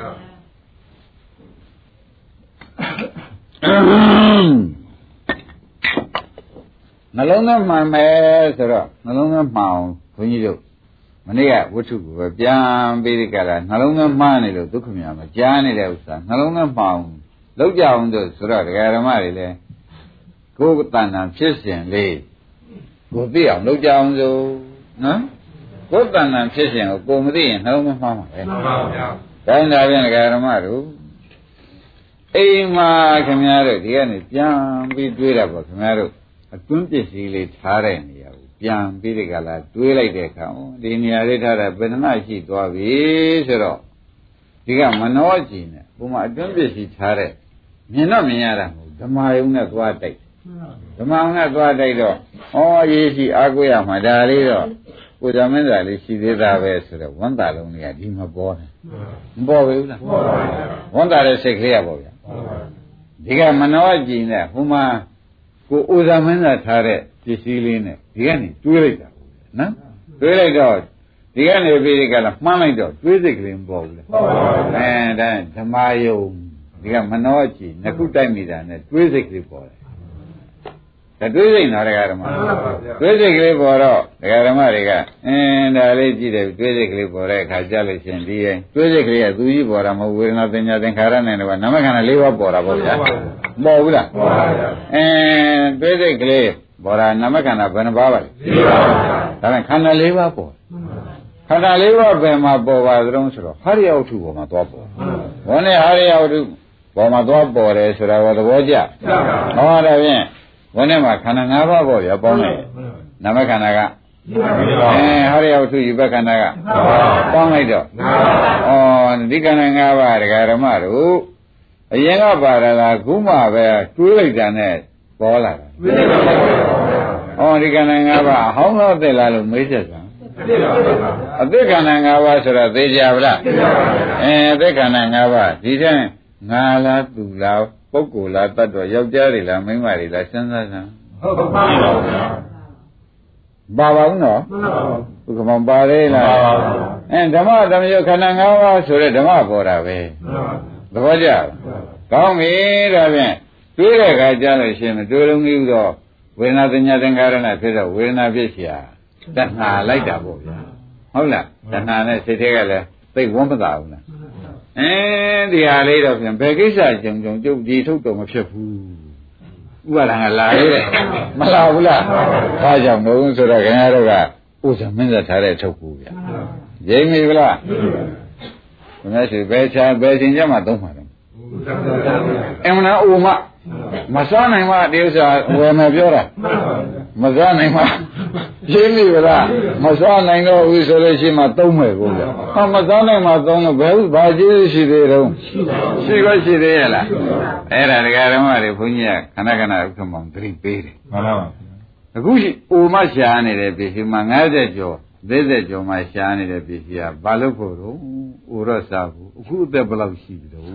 နှလုံးသွင်းမှန်မယ်ဆိုတော့နှလုံးသွင်းမှန်အောင်ဘုန်းကြီးတို့မနေ့ကဝတ္ထုကိုပဲပြန်ပြီးဒီကရာနှလုံးသွင်းမှန်နေလို့ဒုက္ခများမကြားနေတဲ့ဥစ္စာနှလုံးသွင်းမှန်အောင်လောက်ကြအောင်ဆိုဆိုတော့ဒကာဓမ္မတွေလည်းကိုယ်တဏ္ဍာဖြစ်စဉ်လေးကိုသိအောင်လောက်ကြအောင်ဆိုနော်ကိုယ်တဏ္ဍာဖြစ်စဉ်ကိုကိုမသိရင်နှလုံးသွင်းမှန်မှာပဲမှန်ပါဗျာဒါနဲ့ပြန်ဒကာဓမ္မတို့အိမ်မှာခင်ဗျားတို့ဒီကနေပြန်ပြီးတွေးတာပေါ့ခင်ဗျားတို့အတွင်းပစ္စည်းလေးထားတဲ့နေရာကိုပြန်ပြီးဒီကလာတွေးလိုက်တဲ့အခါဒီနေရာလေးထားတာဘယ်နှမရှိသွားပြီဆိုတော့ဒီကမနောကြည့်နေဘုမအတွင်းပစ္စည်းထားတဲ့မြင်တော့မြင်ရတာမဟုတ်ဓမ္မယုံနဲ့သွားတိုက်ဓမ္မယုံနဲ့သွားတိုက်တော့ဩရေးရှိအားကိုးရမှာဒါလေးတော့ကိုယ်တော်မင်းသားလေးရှိသေးတာပဲဆိုတော့ဝန်တာလုံးလေးကဒီမပေါ်နဲ့မပေါ်ဘူးလားပေါ်ပါဘူးဝန်တာတဲ့စိတ်ကလေးရပေါ့ဗျာဒီကမနောကြည့်နေဟိုမှာကိုဥဇာမင်းသားထားတဲ့ပစ္စည်းလေးနဲ့ဒီကနေတွေးလိုက်တာနော်တွေးလိုက်တော့ဒီကနေပြီးဒီကလာမှန်းလိုက်တော့တွေးစိတ်ကလေးမပေါ်ဘူးလေပေါ်ပါဘူးအဲဒါဓမ္မယုံဒီကမနောကြည့်နှစ်ခုတိုက်မိတာနဲ့တွေးစိတ်ကလေးပေါ်တယ်ဒါတွေးစိတ်နာဒကာဓမ္မတွေးစိတ်ကလေးပေါ်တော့ဒကာဓမ္မတွေကအင်းဒါလေးကြည့်တယ်တွေးစိတ်ကလေးပေါ်တဲ့အခါကြားလို့ရှင်ဒီရင်တွေးစိတ်ကလေးကသူကြီးပေါ်တာမဟုတ်ဝေဒနာသင်ညာသင်္ခါရနဲ့တော့နာမခန္ဓာ၄ပါးပေါ်တာပေါ့ဗျာပေါ်ဘူးလားပေါ်ပါဗျာအင်းတွေးစိတ်ကလေးပေါ်တာနာမခန္ဓာဘယ်နှပါးပါလဲ၄ပါးပါဗျာဒါနဲ့ခန္ဓာ၄ပါးပေါ်ခန္ဓာ၄ပါးဘယ်မှာပေါ်ပါသလုံးဆိုတော့ဟာရိယဝတ္ထုပေါ်မှာသွားပေါ်ဘုန်းနဲ့ဟာရိယဝတ္ထုပေါ်မှာသွားပေါ်တယ်ဆိုတာကသဘောကျဟောဒါဖြင့်ဘုန်းနဲ့မှာခန္ဓာ၅ပါးပေါ်ရပေါင်းလိုက်နာမခန္ဓာကအဲဟာရိယဝတ္ထုယူဘခန္ဓာကပေါင်းလိုက်တော့ဩဒီခန္ဓာ၅ပါးဒကာဓမ္မတို့အရင်ကပါရတာခုမှပဲတွေးလိုက်တာနဲ့ပေါ်လာတာဩဒီခန္ဓာ၅ပါးအဟောင်းတော့သိလားလို့မေးချက်စမ်းအသိခန္ဓာ၅ပါးဆိုတော့သိကြပါလားအဲအသိခန္ဓာ၅ပါးဒီတဲ့ငါလားသူလားပုဂ္ဂိုလ်လားတတ်တော်ယောက်ျားတွေလားမိန်းမတွေလားစဉ်းစားစမ်းဟုတ်ပါဘူးပါပါဘူးနော်ဘုကမောင်ပါလေလားအဲဓမ္မဓမ္မယခန္ဓာ၅ပါးဆိုတဲ့ဓမ္မပေါ်တာပဲသဘောကျကောင်းပြီဒါဖြင့်တွေးတဲ့အခါကျလို့ရှိရင်တွေးလုံးကြီးတော့ဝေဒနာသညာသင်္ခါရနဲ့ဖြစ်တော့ဝေဒနာဖြစ်เสียတဏှာလိုက်တာပေါ့ဗျာဟုတ်လားတဏှာနဲ့စိတ်ထဲကလည်းသိဝမ်းမသာဘူးလားအင်းဒီဟာလေးတော့ပြန်ဘယ်ကိစ္စကြုံကြုံကျုပ်ဒီထုတ်တော့မဖြစ်ဘူးဥပါဒံကလာရဲမလာဘူးလားဒါကြောင့်မဟုတ်ဆိုတော့ခင်ဗျားတို့ကဥစ္စာမင်းသက်ထားတဲ့ထုတ်ဘူးဗျာရိမ့်ပြီဗလားခင်ဗျားရှိဘယ်ချာဘယ်ချိန်ကျမှသုံးမှာလဲအမှန်တော့ဥမမစားနိုင်မှဒီဥစ္စာဝယ်မယ်ပြောတာမစားနိုင်မှရှင်းပြီလားမစားနိုင်တော့ဘူးဆိုလို့ရှိမှသုံးမယ်ကိုဗျာဟာမစားနိုင်မှသုံးတော့ဘယ်ဘာကျေးရှိသေးတုံးရှိក៏ရှိသေးရဲ့လားအဲ့ဒါဒကာဓမ္မတွေဘုန်းကြီးကခဏခဏဥက္ကမောင်သတိပေးတယ်မှန်ပါပါအခုရှိအိုမရှားနေတဲ့ပစ္စည်းမှာ၅၀ကျော်၄၀ကျော်မှရှားနေတဲ့ပစ္စည်းကဘာလို့ဖို့တော့အိုတော့စားဘူးအခုအသက်ဘယ်လောက်ရှိပြီတော့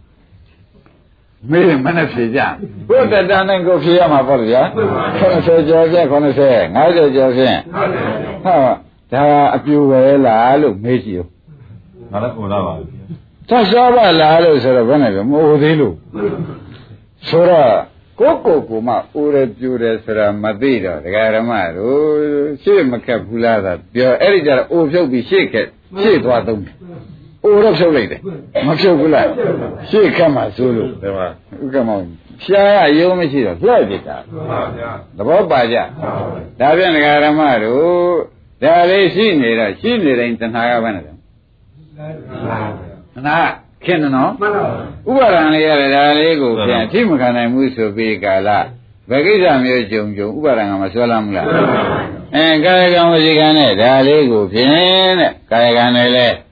မေးမနဲ့ဖြေကြဘုဒ္ဓတန်နဲ့ကိုဖြေရမှာပေါ့ဗျာခုနစ်ဆယ်ကျော်ပြခုနစ်ဆယ်၅၀ကျော်ဖြင့်ဟာဒါအပြူပဲလားလို့မေးကြည့်ဦးငါလည်းဟိုသားပါသက်ရှားပါလားလို့ဆိုတော့ဘယ်နဲ့ပြောမဟုတ်သေးလို့ဆိုတော့ကိုကိုကိုမှအိုးရပြူတယ်ဆိုတာမသိတော့ဒကာရမတို့ရှေ့မခက်ဘူးလားသာပြောအဲ့ဒီကြတော့အိုဖြုတ်ပြီးရှေ့ခက်ရှေ့သွားသုံးတယ်အိုတော့ဖြုတ်လိုက်တယ်မဖြုတ်ဘူးလားရှေ့ခက်မှဆိုလို့ဒီမှာဥက္ကမောင်ရှားရရုံးမရှိတော့လှည့်ပြစ်တာမှန်ပါဗျာသဘောပါကြဒါပြန်ဒကာရမတို့ဒါလေးရှိနေတော့ရှိနေတိုင်းတဏှာကဘယ်နဲ့လဲတဏှာခင်နော်မှန်ပါဥပါဒံလေးရတယ်ဒါလေးကိုပြန်အထိမခံနိုင်ဘူးဆိုပြီးကာလဘယ်ကိစ္စမျိုးကြုံကြုံဥပါဒံကမဆွဲလာဘူးလားအဲကာယကံဝစီကံနဲ့ဒါလေးကိုဖြင့်တဲ့ကာယကံနဲ့လဲ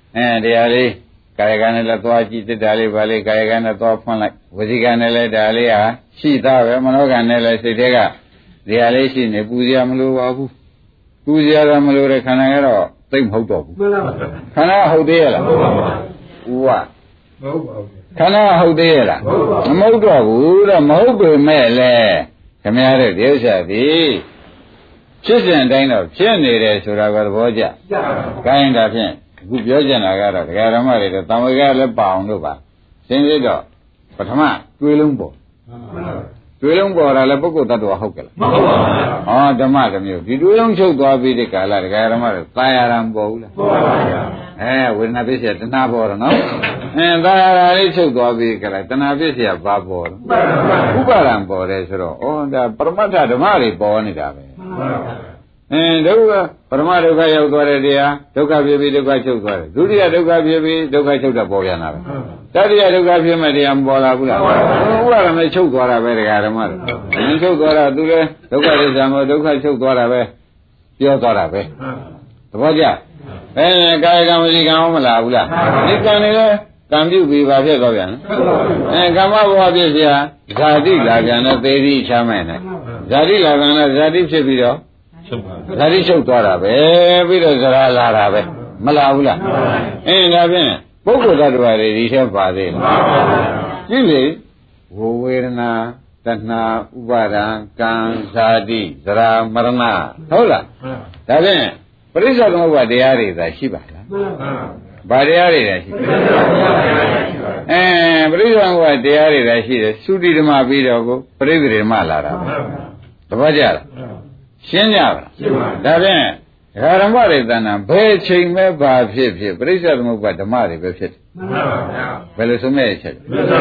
တရားလေးကာယကံနဲ့လည်းသွားကြည့်တက်တာလေးပါလေကာယကံနဲ့သွားဖွင့်လိုက်ဝစီကံနဲ့လည်းဒါလေးဟာရှိသားပဲမနောကံနဲ့လည်းစိတ်ထဲကတရားလေးရှိနေပူစရာမလိုပါဘူးပူစရာတော့မလိုတဲ့ခန္ဓာကတော့သိမ့်မဟုတ်တော့ဘူးမှန်ပါပါခန္ဓာဟုတ်သေးရဲ့လားဟုတ်ပါပါဦးဝမဟုတ်ပါဘူးခန္ဓာဟုတ်သေးရဲ့လားမဟုတ်တော့ဘူးတော့မဟုတ်ပေမဲ့လည်းခင်ဗျားတို့ဒီဥစ္စာဒီဖြစ်စဉ်တိုင်းတော့ဖြစ်နေတယ်ဆိုတာကသဘောကျကျပါဘူးခိုင်းတာဖြင့်အခုပြောချင်တာကတော့ဒကာဓမ္မတွေတော့တံဝေကလည်းပါအောင်လို့ပါရှင်းသေးတော့ပထမတွေးလုံးပေါ်တွေးလုံးပေါ်တာလည်းပုဂ္ဂိုလ်တ attva ဟုတ်ကဲ့လားမဟုတ်ပါဘူးဟောဓမ္မတစ်မျိုးဒီတွေးလုံးချုပ်သွားပြီးဒီကာလဒကာဓမ္မတွေသာယာရံပေါ်ဘူးလားပေါ်ပါဘူးအဲဝေဒနာပစ္စယတဏှာပေါ်တော့နော်အင်းသာယာရံလေးချုပ်သွားပြီးကြလားတဏှာပစ္စယဘာပေါ်တော့ဥပါဒံပေါ်တယ်ဆိုတော့ဩဒါပရမတ္ထဓမ္မတွေပေါ်နေတာပဲအင်းဒုက္ခပရမဒုက္ခရောက်သွားတဲ့တရားဒုက္ခဖြစ်ပြီးဒုက္ခချုပ်သွားတယ်ဒုတိယဒုက္ခဖြစ်ပြီးဒုက္ခချုပ်တာပေါ်ပြန်လာပဲတတိယဒုက္ခဖြစ်မဲ့တရားမပေါ်လာဘူးလားဥပါဒမဲ့ချုပ်သွားတာပဲတရားဓမ္မတွေအင်းချုပ်သွားတာသူလည်းဒုက္ခဒိဋ္ဌာမောဒုက္ခချုပ်သွားတာပဲပြောသွားတာပဲသဘောကျအဲကာယကံဝစီကံမလာဘူးလားဒီကံတွေလည်းကံပြုပြီးပါဖြစ်သွားပြန်အဲကမ္မဘဝဖြစ်เสียဇာတိလာပြန်တော့သေတိချမ်းမဲ့နဲ့ဇာတိလာပြန်တော့ဇာတိဖြစ်ပြီးတော့ဇာတိချုပ်သွားတာပဲပြီးတော့ဇရာလာတာပဲမလာဘူးလားအင်းဒါဖြင့်ပုဂ္ဂိုလ်တ attva တွေဒီထဲပါသေးလားကြည့်လေဝဝေဒနာတဏှာဥပါဒံကံဇာတိဇရာမရဏဟုတ်လားဒါဖြင့်ပရိစ္ဆေသမုပ္ပါတရားတွေသာရှိပါလားဘာတရားတွေလဲရှိအဲပရိစ္ဆေသမုပ္ပါတရားတွေသာရှိတယ်သုတိဓမ္မပြီးတော့ကိုပရိသေဓမ္မလာတာတပတ်ကြလားရှင်းကြပါလားဒါဖြင့်ဓမ္မတွေတဏ္ဍာဘယ်ချိန်မဲ့ဘာဖြစ်ဖြစ်ပရိစ္ဆေသမုပ္ပါဓမ္မတွေပဲဖြစ်တယ်မှန်ပါဗျာဘယ်လိုဆုံးမဲ့ချက်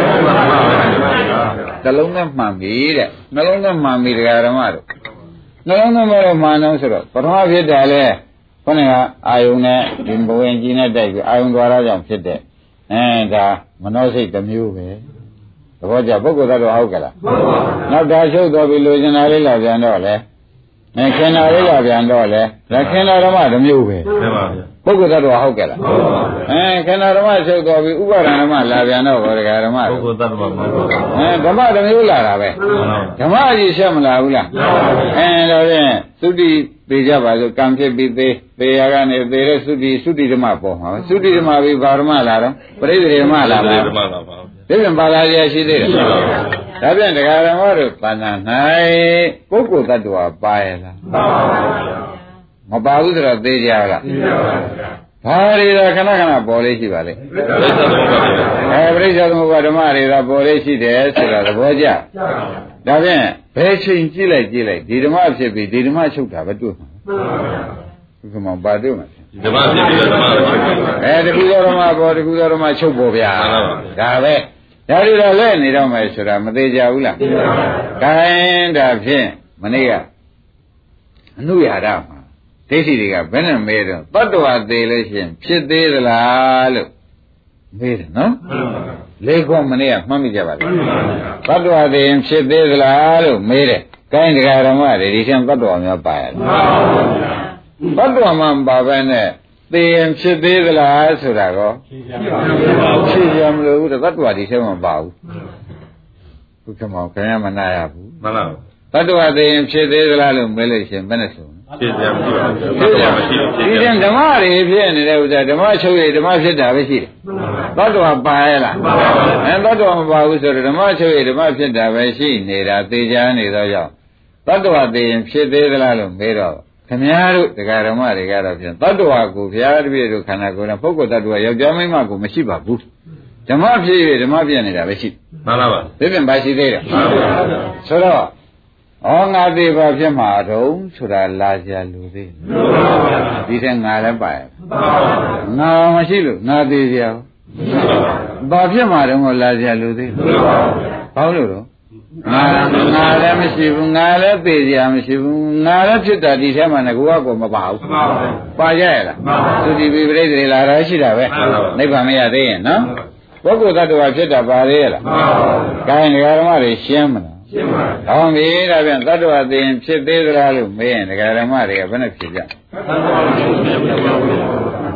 နှလုံးနဲ့မှန်ပြီတဲ့နှလုံးနဲ့မှန်ပြီဓမ္မတို့နှလုံးနဲ့မှန်တော့ဆိုတော့ပထမဖြစ်တယ်လေခေါင်းကအာယုန်နဲ့ဒီဘဝင်ကြီးနဲ့တိုက်ပြီးအာယုန်သွားတာကြောင့်ဖြစ်တဲ့အဲဒါမနောစိတ်တစ်မျိုးပဲသဘောကျပုဂ္ဂိုလ်ကတော့ဟုတ်ကလားဟုတ်ပါဘူးနောက်ဒါချုပ်သွားပြီးလိုချင်တာလေးလာပြန်တော့လေအဲခင်တာလေးလာပြန်တော့လေလက်ခင်တာဓမ္မတစ်မျိုးပဲမှန်ပါဗျာပုဂ္ဂိုလ်ကတော့ဟုတ်ကဲ့လားဟုတ်ပါဘူးအဲခင်တာဓမ္မချုပ်သွားပြီးဥပါဒဏ်ဓမ္မလာပြန်တော့ဘောဓဂဓမ္မပုဂ္ဂိုလ်တ attva မဟုတ်ပါဘူးအဲဓမ္မတစ်မျိုးလာတာပဲဓမ္မကြီးဆက်မလာဘူးလားမှန်ပါဘူးအဲတော့ဖြင့်သုတိပေကြပါစို့ကံဖြစ်ပြီးသေးသေရကနေသေတဲ့သုတိသုတိဓမ္မပေါ်မှာသုတိဓမ္မပြီးဘာဓမ္မလာတော့ပရိသေဓမ္မလာပါဓမ္မလာပါဒီပြန်ပါလာရရှိသေးတယ်ရှိပါဘူးဒါပြန်တရားဓမ္မတို့ပဏ္ဏ၌ပုဂ္ဂိုလ်တ attva ပါရဲ့လားပါပါဘူးမပါဘူးဆိုတော့သိကြလားသိပါပါဘာတွေတော့ခဏခဏပေါ်လေးရှိပါလေအဲပရိစ္ဆေသမုပ္ပါဓမ္မတွေတော့ပေါ်လေးရှိတယ်ဆိုတာသဘောကျဒါဖြင့်ဘယ်ချိန်ကြည့်လိုက်ကြည့်လိုက်ဒီဓမ္မဖြစ်ပြီးဒီဓမ္မချုပ်တာပဲတွေ့မှာဘုကမောပါတွေ့မှာဓမ္မဖြစ်ပြီးဓမ္မချုပ်အဲတခုသောဓမ္မပေါ်တခုသောဓမ္မချုပ်ပေါ်ဗျာဒါပဲဒါတွေတော့လဲနေတော့မယ်ဆိုတာမသေးကြဘူးလားသိပါပါခိုင်းဒါဖြင့်မနေ့ကအနုရာဒမှာဒိဋ္ဌိတွေကဘယ်နဲ့မဲတော့တတ္တဝါသေးလို့ရှိရင်ဖြစ်သေးသလားလို့မေးတယ်နော်လေးခွမနေ့ကမှတ်မိကြပါလားတတ္တဝါသေးရင်ဖြစ်သေးသလားလို့မေးတယ်ခိုင်းတရားဓမ္မတွေဒီချင်းတတ္တဝါများပါရဲ့တတ္တဝါမှမပါဘဲနဲ့သေရင်ဖြစ်သေးသလားဆိုတာကောဖြစ်ရမလို့ဘူးတတ္တဝါဒီချင်းမပါဘူးဘုရားမောင်ခင်ဗျာမနာရဘူးမှန်ပါဘူးတတ္တဝါသေရင်ဖြစ်သေးသလားလို့မေးလို့ရှိရင်ဘယ်နဲ့ဆိုဖြစ်ကြမရှိပါဘူးဖြစ်ကြမရှိဒီတဲ့ဓမ္မတွေဖြစ်နေတဲ့ဥစ္စာဓမ္မချုပ်ရဓမ္မဖြစ်တာပဲရှိတယ်သတ္တဝါပါရဲ့လားအဲသတ္တဝါမပါဘူးဆိုတော့ဓမ္မချုပ်ရဓမ္မဖြစ်တာပဲရှိနေတာသေချာနေတော့ကြောင့်သတ္တဝါသေရင်ဖြစ်သေးသလားလို့မေးတော့ခင်ဗျားတို့တရားဓမ္မတွေကတော့ဖြင့်သတ္တဝါကိုဘုရားတပည့်တို့ခန္ဓာကိုယ်နဲ့ပုဂ္ဂိုလ်တ attva ယောက်ျားမိန်းမကိုမရှိပါဘူးဓမ္မဖြစ်ရဓမ္မပြနေတာပဲရှိမှန်ပါပါဒီပြင်ပါရှိသေးတယ်မှန်ပါပါဆိုတော့ဩငါသေးပါဖြစ်မှာတုံးဆိုတာလာကြလူသေးဒီတဲ့ငါလည်းပါရဲ့ငါမရှိလို့ငါသေးကြဘာဖြစ်မှာတုံးကိုလာကြလူသေးဘာလို့တော့ငါငါလည်းမရှိဘူးငါလည်းသေးကြမရှိဘူးငါလည်းဖြစ်တာဒီထဲမှာငါကကိုမပါဘူးပါကြရလားသူဒီပိပရိသေလာတာရှိတာပဲနိဗ္ဗာန်မရသေးရင်နော်ပုဂ္ဂိုလ်တ attva ဖြစ်တာပါသေးရလားကိုင်းဓမ္မတွေရှင်းမလားရှင်းပါပြီ။ဟောပြီဒါပြန်သတ္တဝါသိရင်ဖြစ်သေးသလားလို့မေးရင်ဒကာဓမ္မတွေကဘယ်နဲ့ဖြေကြ။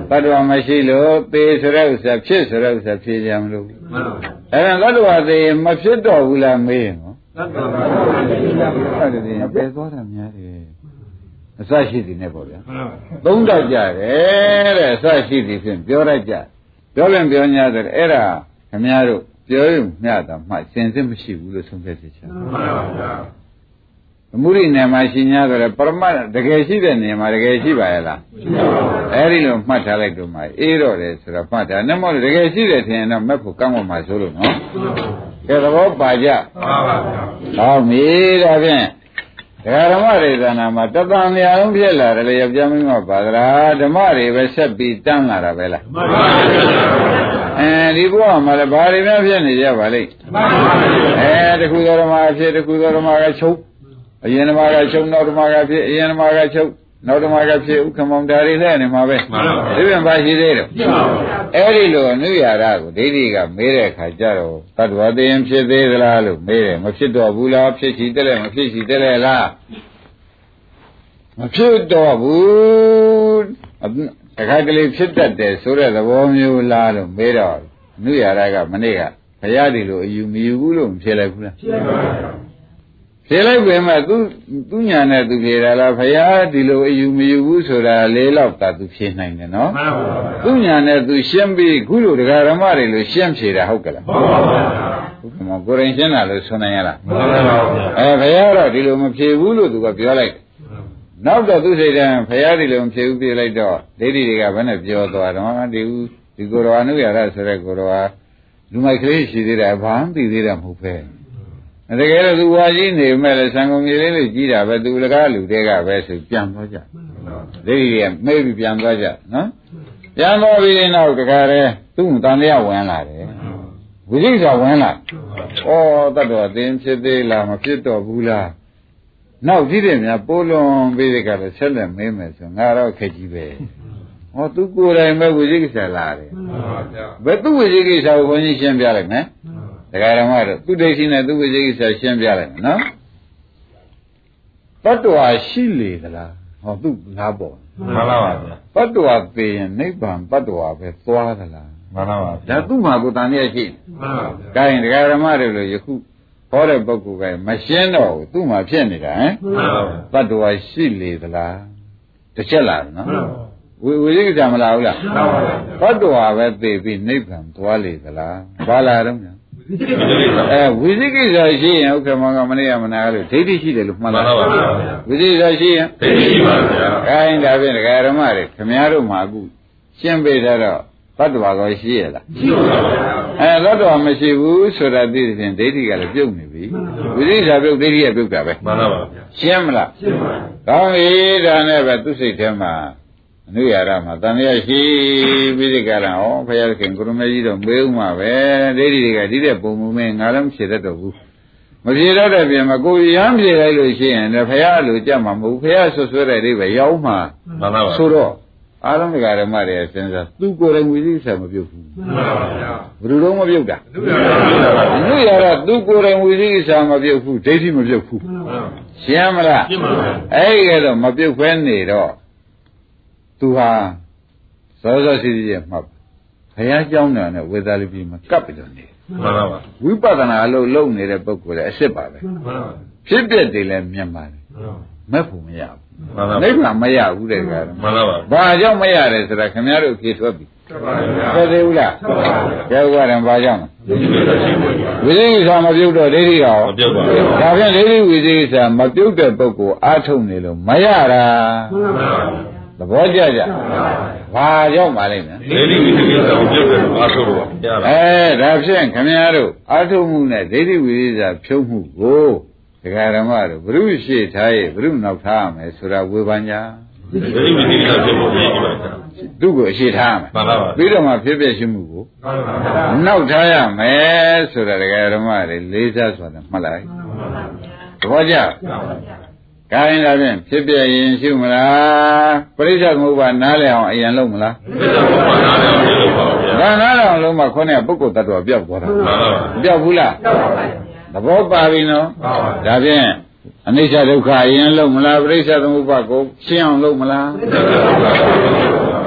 တတ္တဝါမရှိလို့သေဆိုတဲ့ဥစ္စာဖြစ်ဆိုတဲ့ဥစ္စာဖြစ်ကြမလို့အဲ့ဒါတတ္တဝါသေမဖြစ်တော့ဘူးလားမေးရင်နော်တတ္တဝါသေတယ်ပဲသွားတာများတယ်အစရှိသည်နဲ့ပေါ့ဗျာသုံးတော့ကြတယ်တဲ့အစရှိသည်ဖြင့်ပြောရကြပြောရင်ပြော냐တယ်အဲ့ဒါခင်ဗျားတို့ပြောရင်မျှတာမှစင်စစ်မရှိဘူးလို့ဆုံးဖြတ်ချက်ချမှန်ပါဗျာအမှုရိနယ်မှာရှိ냐ဆိုတော့ပရမတ်တကယ်ရှိတဲ့နေရာမှာတကယ်ရှိပါရဲ့လားအဲ့ဒီလိုမှတ်ထားလိုက်တော့မှအေးတော့တယ်ဆိုတော့မှတ်တာနဲ့မဟုတ်တကယ်ရှိတယ်ထင်ရင်တော့မက်ဖို့ကောင်းမှမှာဆိုလို့နော်ကဲသဘောပါကြမှန်ပါဗျာဟောမီဒါဖြင့်ဒကာဓမ္မတွေသဏ္ဍာန်မှာတသံနေရာလုံးဖြစ်လာတယ်လေယောက်ျားမင်းမပါသလားဓမ္မတွေပဲဆက်ပြီးတန်းလာတာပဲလားမှန်ပါဗျာအဲဒီဘုရားမှာလည်းဘာတွေများဖြစ်နေကြပါလိမ့်မှန်ပါဗျာအဲတခုသောဓမ္မဖြစ်တခုသောဓမ္မကချုပ်အရင်ဓမ္မကချုပ်နောက်ဓမ္မကဖြစ်အရင်ဓမ္မကချုပ်နောက်ဓမ္မကဖြစ်ဥက္ကမောင်ဒါတွေလည်းနေမှာပဲမှန်ပါဗျာဒီပြန်ပါရှိသေးတယ်မှန်ပါဗျာအဲဒီလိုအနုရာရကိုဒိဋ္ဌိကမေးတဲ့အခါကျတော့တတ္တဝါသိရင်ဖြစ်သေးသလားလို့မေးတယ်မဖြစ်တော့ဘူးလားဖြစ်ရှိတယ်လဲမဖြစ်ရှိတယ်လဲလားမဖြစ်တော့ဘူးတခါကလေးဖြစ်တတ်တယ်ဆိုတဲ့သဘောမျိုးလားလို့မေးတော့အနုရာရကမနေ့ကဘုရားဒီလိုအယူမယူဘူးလို့မဖြစ်လိုက်ဘူးလားဖြစ်ပါဗျာဖြေလိုက်ပြင်မဲ့သူသူညာနဲ့သူဖြေတာလားဘုရားဒီလိုအယူမယူဘူးဆိုတာလေးလောက်သာသူဖြေနိုင်တယ်နော်မှန်ပါပါသူညာနဲ့သူရှင်းပြီးခုလိုတရားဓမ္မတွေလိုရှင်းဖြေတာဟုတ်ကလားမှန်ပါပါဘုရားကိုရင်ရှင်းတာလို့ဆိုနိုင်ရလားမှန်ပါပါအဲဘုရားတော့ဒီလိုမဖြေဘူးလို့သူကပြောလိုက်နောက်တော့သူစိတ်ထဲဘုရားဒီလိုမဖြေဘူးပြေးလိုက်တော့ဒိဋ္ဌိတွေကဘယ်နဲ့ပြောသွားတော့ဒီဦးဒီကိုယ်တော်အနုရရဆိုတဲ့ကိုယ်တော်ကလူမိုက်ကလေးရှိသေးတယ်ဘာမှသိသေးတာမဟုတ်ပဲတကယ်လို့သူဝါကြီးနေမဲ့လေဆံကုန်ကြီးလေးလေးကြီးတာပဲသူလကားလူတွေကပဲဆိုပြန်သွားကြဒိဋ္ဌိကမေးပြီးပြန်သွားကြနော်ပြန်သွားပြီးနောက်တခါတည်းသူ့တန်တရားဝင်လာတယ်ဝိသိကိစ္စဝင်လာဩတတ်တော်သင်ဖြစ်သေးလားမဖြစ်တော့ဘူးလားနောက်ကြည့်တယ်များပိုးလွန်ပြီးတဲ့ကလည်းဆက်လက်မေးမယ်ဆိုငါတော့ခက်ကြီးပဲဟောသူကိုယ်တိုင်ပဲဝိသိကိစ္စလာတယ်ဘယ်သူဝိသိကိစ္စကိုဘုန်းကြီးရှင်းပြလိုက်မယ်ဒကာရမတို့သူဒိဋ္ဌိနဲ့သူဝိသေကိစ္စရှင်းပြလိုက်မယ်နော်တတ္တဝါရှိလေသလားဟောသူလားပေါ့မှန်ပါပါဗျာတတ္တဝါသိရင်နိဗ္ဗာန်တတ္တဝါပဲသွားသလားမှန်ပါပါဒါသူ့မှာကိုယ်တန်ရရှိမှန်ပါဗျာဒါရင်ဒကာရမတွေလို့ယခုဟောတဲ့ပုဂ္ဂိုလ်ကမရှင်းတော့ဘူးသူ့မှာဖြစ်နေတာဟမ်မှန်ပါပါတတ္တဝါရှိလေသလားတစ်ချက်လာနော်မှန်ပါဝိဝိသေကိစ္စမလာဘူးလားမှန်ပါပါတတ္တဝါပဲသိပြီးနိဗ္ဗာန်သွားလေသလားဘာလာတော့အဲဝိသိကိစ္စရှိရင်ဥက္ကမောင်ကမနေ့ကမနာလို့ဒိဋ္ဌိရှိတယ်လို့မှတ်လားမှန်ပါဗျာဝိသိကိစ္စရှိရင်ဒိဋ္ဌိရှိပါဗျာအဲဒါဖြင့်ဒကာရမတွေခင်ဗျားတို့မှာအခုရှင်းပေးတော့သတ္တဝါကောရှိရလားရှိပါဗျာအဲသတ္တဝါမရှိဘူးဆိုတာသိတဲ့ဖြင့်ဒိဋ္ဌိကလည်းပြုတ်နေပြီဝိသိကိစ္စပြုတ်ဒိဋ္ဌိကပြုတ်တာပဲမှန်ပါဗျာရှင်းမလားရှင်းပါကောင်းပြီဒါနဲ့ပဲသူစိတ်ထဲမှာအနုရာရမှာတန်ရရှိပြီးဒီကရဟောဘုရားခင်ကိုရမေကြီးတော့မေးဥမှာပဲဒိဋ္ဌိတွေကဒီတဲ့ပုံမင်းငါလည်းမဖြေတတ်တော့ဘူးမဖြေတော့တဲ့ပြင်မှာကိုရမ်းဖြေလိုက်လို့ရှိရင်လည်းဘုရားလိုကြမှာမဟုတ်ဘုရားဆွဆွဲတဲ့အိပဲရောက်မှာမှန်ပါပါဆိုတော့အားလုံးကဓမ္မတွေစဉ်းစားသူကိုယ်တိုင်ဝိသိကိစ္စမပြုတ်ဘူးမှန်ပါဗျာဘယ်လိုတော့မပြုတ်တာအနုရာရသူကိုယ်တိုင်ဝိသိကိစ္စမပြုတ်ဘူးဒိဋ္ဌိမပြုတ်ဘူးရှင်းမလားရှင်းပါပါအဲ့ဒီကတော့မပြုတ်ဖဲနေတော့သူဟာစောစောစီးစီးရဲ့မှတ်ဘုရားကျောင်းတော်နဲ့ဝေသာလိပိမှာကပ်ပြီးတော့နေမှန်ပါပါဝိပဿနာအလုပ်လုပ်နေတဲ့ပုဂ္ဂိုလ်လည်းအစ်စ်ပါပဲမှန်ပါပါဖြစ်ပြတယ်လည်းမြင်ပါတယ်မက်ဖို့မရဘူးမှန်ပါပါနိဗ္ဗာန်မရဘူးတဲ့ကွာမှန်ပါပါဘာကြောင့်မရတယ်ဆိုတာခင်ဗျားတို့ဖြေထွက်ပြီမှန်ပါပါသိသေးဘူးလားမှန်ပါပါကျဲဥပါဒံဘာကြောင့်ဝိသေကိစ္စမပြုတ်တော့ဒိဋ္ဌိရောမပြုတ်ပါဘူးဒါဖြင့်ဒိဋ္ဌိဝိသေကိစ္စမပြုတ်တဲ့ပုဂ္ဂိုလ်အားထုတ်နေလို့မရတာမှန်ပါပါသဘောကျကြဘာကြောင့်ပါလိမ့်မယ်ဒိဋ္ဌိဝိသေကိစ္စကိုပြုတ်တယ်အာထုလို့ပါအဲဒါဖြင့်ခင်ဗျားတို့အာထုမှုနဲ့ဒိဋ္ဌိဝိသေကိစ္စဖြုတ်မှုကိုဒကာဓမ္မတို့ဘုရုရှိထားရဲ့ဘုရုနောက်ထားရမယ်ဆိုတာဝေဘာညာဒိဋ္ဌိဝိသေကိစ္စဖြုတ်ဖို့ရည်ပါဗျာသူ့ကိုအရှိထားရမယ်မှန်ပါပါပြီးတော့မှဖြစ်ဖြစ်ရှိမှုကိုမှန်ပါပါနောက်ထားရမယ်ဆိုတာဒကာဓမ္မတွေလေးစားဆိုတာမှတ်လိုက်သဘောကျကိုင်းလာဖြင့်ဖြစ်ပြရင်ရှုမလားပရိစ္ဆေသမုပ္ပါနားလည်အောင်အရင်လုပ်မလားပရိစ္ဆေသမုပ္ပါနားလည်အောင်လုပ်ပါဗျာဒါနားလည်အောင်လုပ်မှခေါင်းကပုဂ္ဂိုလ်တ attva ပြောက်သွားတာမှန်ပါပါပြောက်ဘူးလားပြောက်ပါပါသဘောပါပြီနော်မှန်ပါပါဒါဖြင့်အနိစ္စဒုက္ခအရင်လုပ်မလားပရိစ္ဆေသမုပ္ပါကိုရှင်းအောင်လုပ်မလားအဲ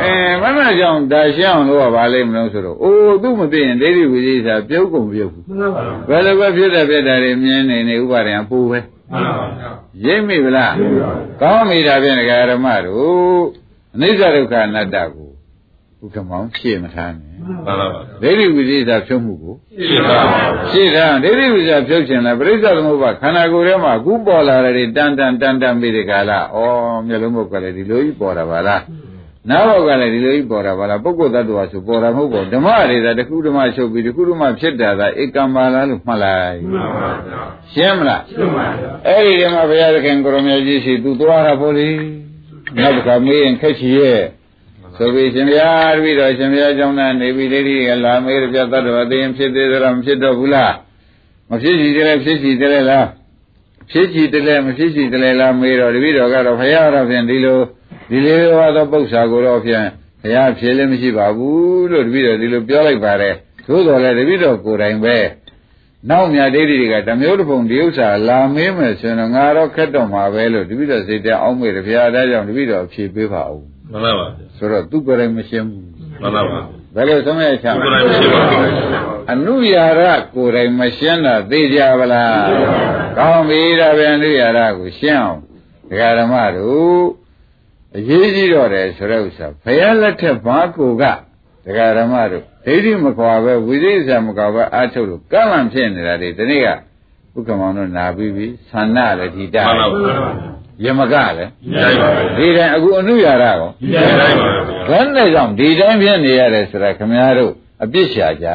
အဲမမကြောင့်ဒါရှင်းအောင်လို့ကဘာလိမ့်မလို့ဆိုတော့အိုးသူ့မသိရင်ဒိဋ္ဌိဝိသေသပြုတ်ကုန်ပြုတ်ဘူးဘယ်လိုပဲဖြစ်တဲ့ဖြစ်တဲ့တွေမြင်နေနေဥပါဒံပူပဲရိပ်မိဗလားကောင်းမိတာဖြင့်ဒကာရမတို့အနိစ္စဒုက္ခအနတ္တကိုဥက္ကမောင်ဖြည့်မထားနဲ့မှန်ပါပါဒိဋ္ဌိဝိသေသဖြုတ်မှုကိုဖြည့်ထားဖြည့်ထားဒိဋ္ဌိဝိသေသဖြုတ်ခြင်းလဲပရိစ္ဆေသမုပ္ပါခန္ဓာကိုယ်ထဲမှာအခုပေါ်လာတဲ့တန်တန်တန်တန်ပြီးဒီကလာဩမျိုးလုံးဘုတ်ကလည်းဒီလိုကြီးပေါ်တာပါလားနာဘောကလည်းဒီလိုကြီးပေါ်တာပါလားပုဂ္ဂိုလ်တ attva ဆိုပေါ်တာမဟုတ်ဘူးဓမ္မတွေသာတခုဓမ္မချုပ်ပြီးတခုဓမ္မဖြစ်တာသာဧကံပါလားလို့မှတ်လိုက်မှန်ပါဗျာရှင်းမလားရှင်းပါဗျာအဲ့ဒီဓမ္မဘုရားသခင်ကိုရမကြီးရှိသူသွားတာပေါ့လေနောက်တစ်ခါမေးရင်ခက်ချီရဲ့ဆိုပြီးရှင်ဗျာတပည့်တော်ရှင်ဗျာကြောင့်သာနေပြီးဒိဋ္ဌိကလာမေးရပြတ attva သိရင်ဖြစ်သေးသလားမဖြစ်တော့ဘူးလားမဖြစ်စီတယ်ဖြစ်စီတယ်လားဖြစ်စီတယ်မဖြစ်စီတယ်လားမေးတော့တပည့်တော်ကတော့ဘုရားတော်ဖြင့်ဒီလိုဒီလိုသောပု္ပ္ပာကိုတော့ဖြင့်ဘုရားဖြေလည်းမရှိပါဘူးလို့တပည့်တော်ဒီလိုပြောလိုက်ပါတယ်သို့တော်လည်းတပည့်တော်ကိုယ်တိုင်ပဲနောက်မြတ်ဒိဋ္ဌိတွေကဓမျိုးတစ်ပုံဒီဥစ္စာလာမေးမယ်ဆိုရင်ငါတော့ခက်တော့မှာပဲလို့တပည့်တော်စိတ်ထဲအောင်းမေတယ်ဘုရားဒါကြောင့်တပည့်တော်ဖြေပေးပါဦးမှန်ပါပါဆိုတော့သူကိုယ်တိုင်မရှင်းဘူးမှန်ပါပါဘယ်လိုဆုံးရချာကိုယ်တိုင်မရှင်းပါဘူးအနုယာရကိုယ်တိုင်မရှင်းတာသိကြပါလားကောင်းပြီဒါပြန်အနုယာရကိုရှင်းအောင်ဒကာဓမ္မတို့အရေးကြီးတော့တယ်ဆိုတဲ့ဥစ္စာဘုရားလက်ထက်ဘာကိုကဒကာဓမ္မတို့ဒိဋ္ဌိမကွာပဲဝိသေသမကွာပဲအားထုတ်လို့ကံမှန်ဖြစ်နေတာဒီတနေ့ကဥက္ကမောင်တို့နာပြီးပြီသန္နလည်းဒီတာယမကလည်းဒီတိုင်းအခုအနုယာရကောဘယ်နဲ့ကြောင့်ဒီတိုင်းဖြစ်နေရတယ်ဆိုတာခမည်းတော်အပြစ်ရှာကြ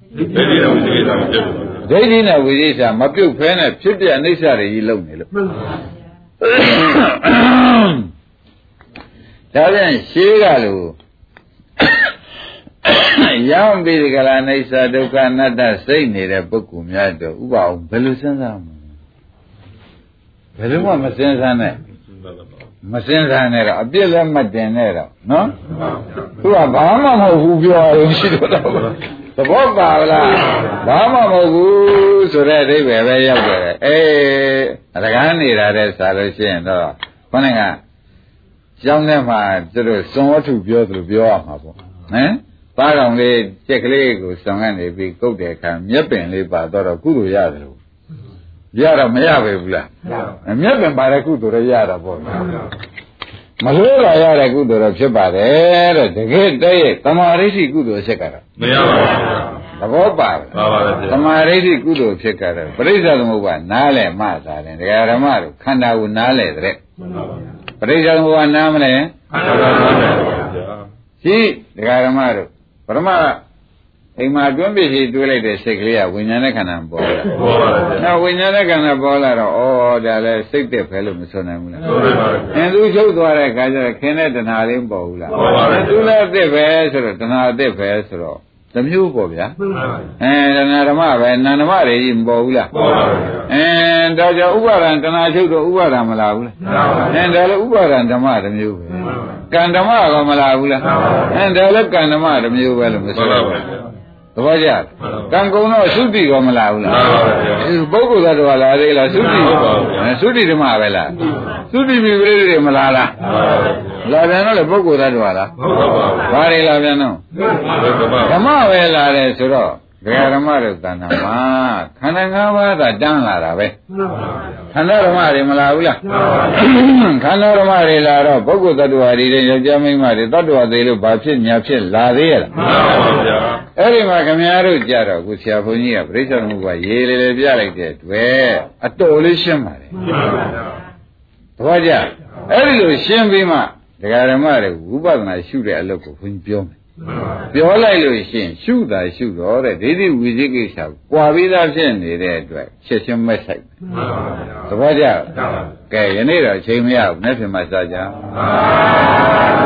ဒိဋ္ဌိနဲ့ဝိသေသမပြုတ်ဖဲနဲ့ဖြစ်တဲ့အနိစ္စတွေကြီးလုံနေလို့ဒါပြန်ရှင်းကလို့ရောင်းပြီးဒီကလာအိစ္ဆဒုက္ခအနတ္တစိတ်နေတဲ့ပုဂ္ဂိုလ်များတော့ဥပအောင်ဘယ်လိုစဉ်းစားမလဲဘယ်လိုမှမစဉ်းစားနဲ့မစဉ်းစားနဲ့တော့အပြစ်လည်းမတင်နဲ့တော့နော်သူကဘာမှမဟုတ်ဘူးပြောရင်ရှိတော့တော့သဘောပါလားဘာမှမဟုတ်ဘူးဆိုတဲ့အဓိပ္ပာယ်ပဲရောက်တယ်အေးအရကန်းနေတာတဲ့ဆိုလို့ရှိရင်တော့ခေါင်းကကျောင်းထဲမှာသူတို့စွန်ဝတ္ထုပြောသလိုပြောရမှာပေါ့ဟမ်သားကောင်လေးကြက်ကလေးကိုစွန်ကနေပြီးကုတ်တဲ့အခါမျက်ပင်လေးပါတော့ကုသိုလ်ရတယ်လို့ရတော့မရပဲဘူးလားမျက်ပင်ပါတဲ့ကုသိုလ်ရရတာပေါ့မလို့လာရတဲ့ကုသိုလ်တော့ဖြစ်ပါတယ်တဲ့တကယ်တည်းသမာဓိရှိကုသိုလ်ဖြစ်ကြတာမရပါဘူးသဘောပါပဲပါပါပဲသမာဓိရှိကုသိုလ်ဖြစ်ကြတယ်ပရိစ္ဆေသမုပ္ပါနားလဲမှသာတယ်ဒကာဓမ္မတို့ခန္ဓာကိုနားလဲတဲ့ပရိစ္ဆေသမုပ္ပါနားမလဲရှိဒကာဓမ္မတို့ပရမအိမ်မှာတွန်းပြည့်ရှိတွေးလိုက်တဲ့စိတ်ကလေးကဝိညာဉ်နဲ့ခန္ဓာပေါ်လာပေါ်ပါဘူးနောက်ဝိညာဉ်နဲ့ခန္ဓာပေါ်လာတော့ဩဒါလည်းစိတ်သက်ပဲလို့မဆိုနိုင်ဘူးလားဆိုပါပါအင်းသူချုပ်သွားတဲ့အခါကျတော့ခင်းတဲ့တဏှာလေးမပေါ်ဘူးလားပေါ်ပါဘူးသူလည်းအသက်ပဲဆိုတော့တဏှာအသက်ပဲဆိုတော့သမျိုးပေါ့ဗျာအဲတဏှာဓမ္မပဲနာဓမ္မတွေကြီးမပေါ်ဘူးလားပေါ်ပါဘူးအဲဒါကြောင့်ဥပါဒံတဏှာချုပ်တော့ဥပါဒံမလာဘူးလားအဲဒါလည်းဥပါဒံဓမ္မတစ်မျိုးပဲကံဓမ္မကမလာဘူးလားအဲဒါလည်းကံဓမ္မတစ်မျိုးပဲလို့မဆိုပါဘူးသဘောကျကံကုံတော့သုတိရောမလာဘူးလားပုဂ္ဂိုလ်သတ္တဝါလာသေးလားသုတိသုတိဓမ္မပဲလားသုတိမိပရိသေမလာလားလာပြန်တော့လေပုဂ္ဂိုလ်သတ္တဝါလားဘာတွေလာပြန်တော့ဓမ္မပဲလာတယ်ဆိုတော့ဒကာဓမ္မတို့တဏ္ဍာမှာခန္ဓာ၅ပါးသာတန်းလာတာပဲခန္ဓာဓမ္မတွေမလာဘူးလားခန္ဓာဓမ္မတွေလာတော့ပုဂ္ဂိုလ်သတ္တဝါတွေယောက်ျားမိန်းမတွေသတ္တဝါတွေလို့ဘာဖြစ်ညာဖြစ်လာသေးရဲ့လားမှန်ပါဗျာအဲ့ဒီမှာခင်ဗျားတို့ကြတော့ခုဆရာဘုန်းကြီးကပြိဿသမုပ္ပါရေးလေလေပြလိုက်တဲ့တွေ့အတော်လေးရှင်းပါလေမှန်ပါဗျာသဘောကျအဲ့ဒီလိုရှင်းပြီးမှဒကာဓမ္မတွေဝိပဿနာရှုတဲ့အလုပ်ကိုဘုန်းကြီးပြောမယ်ပြောလိုက်လို့ရှိရင်ရှုတာရှုတော့တဲ့ဒိဋ္ဌိဝိသိကိစ္စကိုကြွာပြီးသားဖြစ်နေတဲ့အတွက်ချက်ချင်းမဲ့ဆိုင်သဘောကျကဲယနေ့တော့အချိန်မရဘူးနေ့ဖြင့်မှစကြ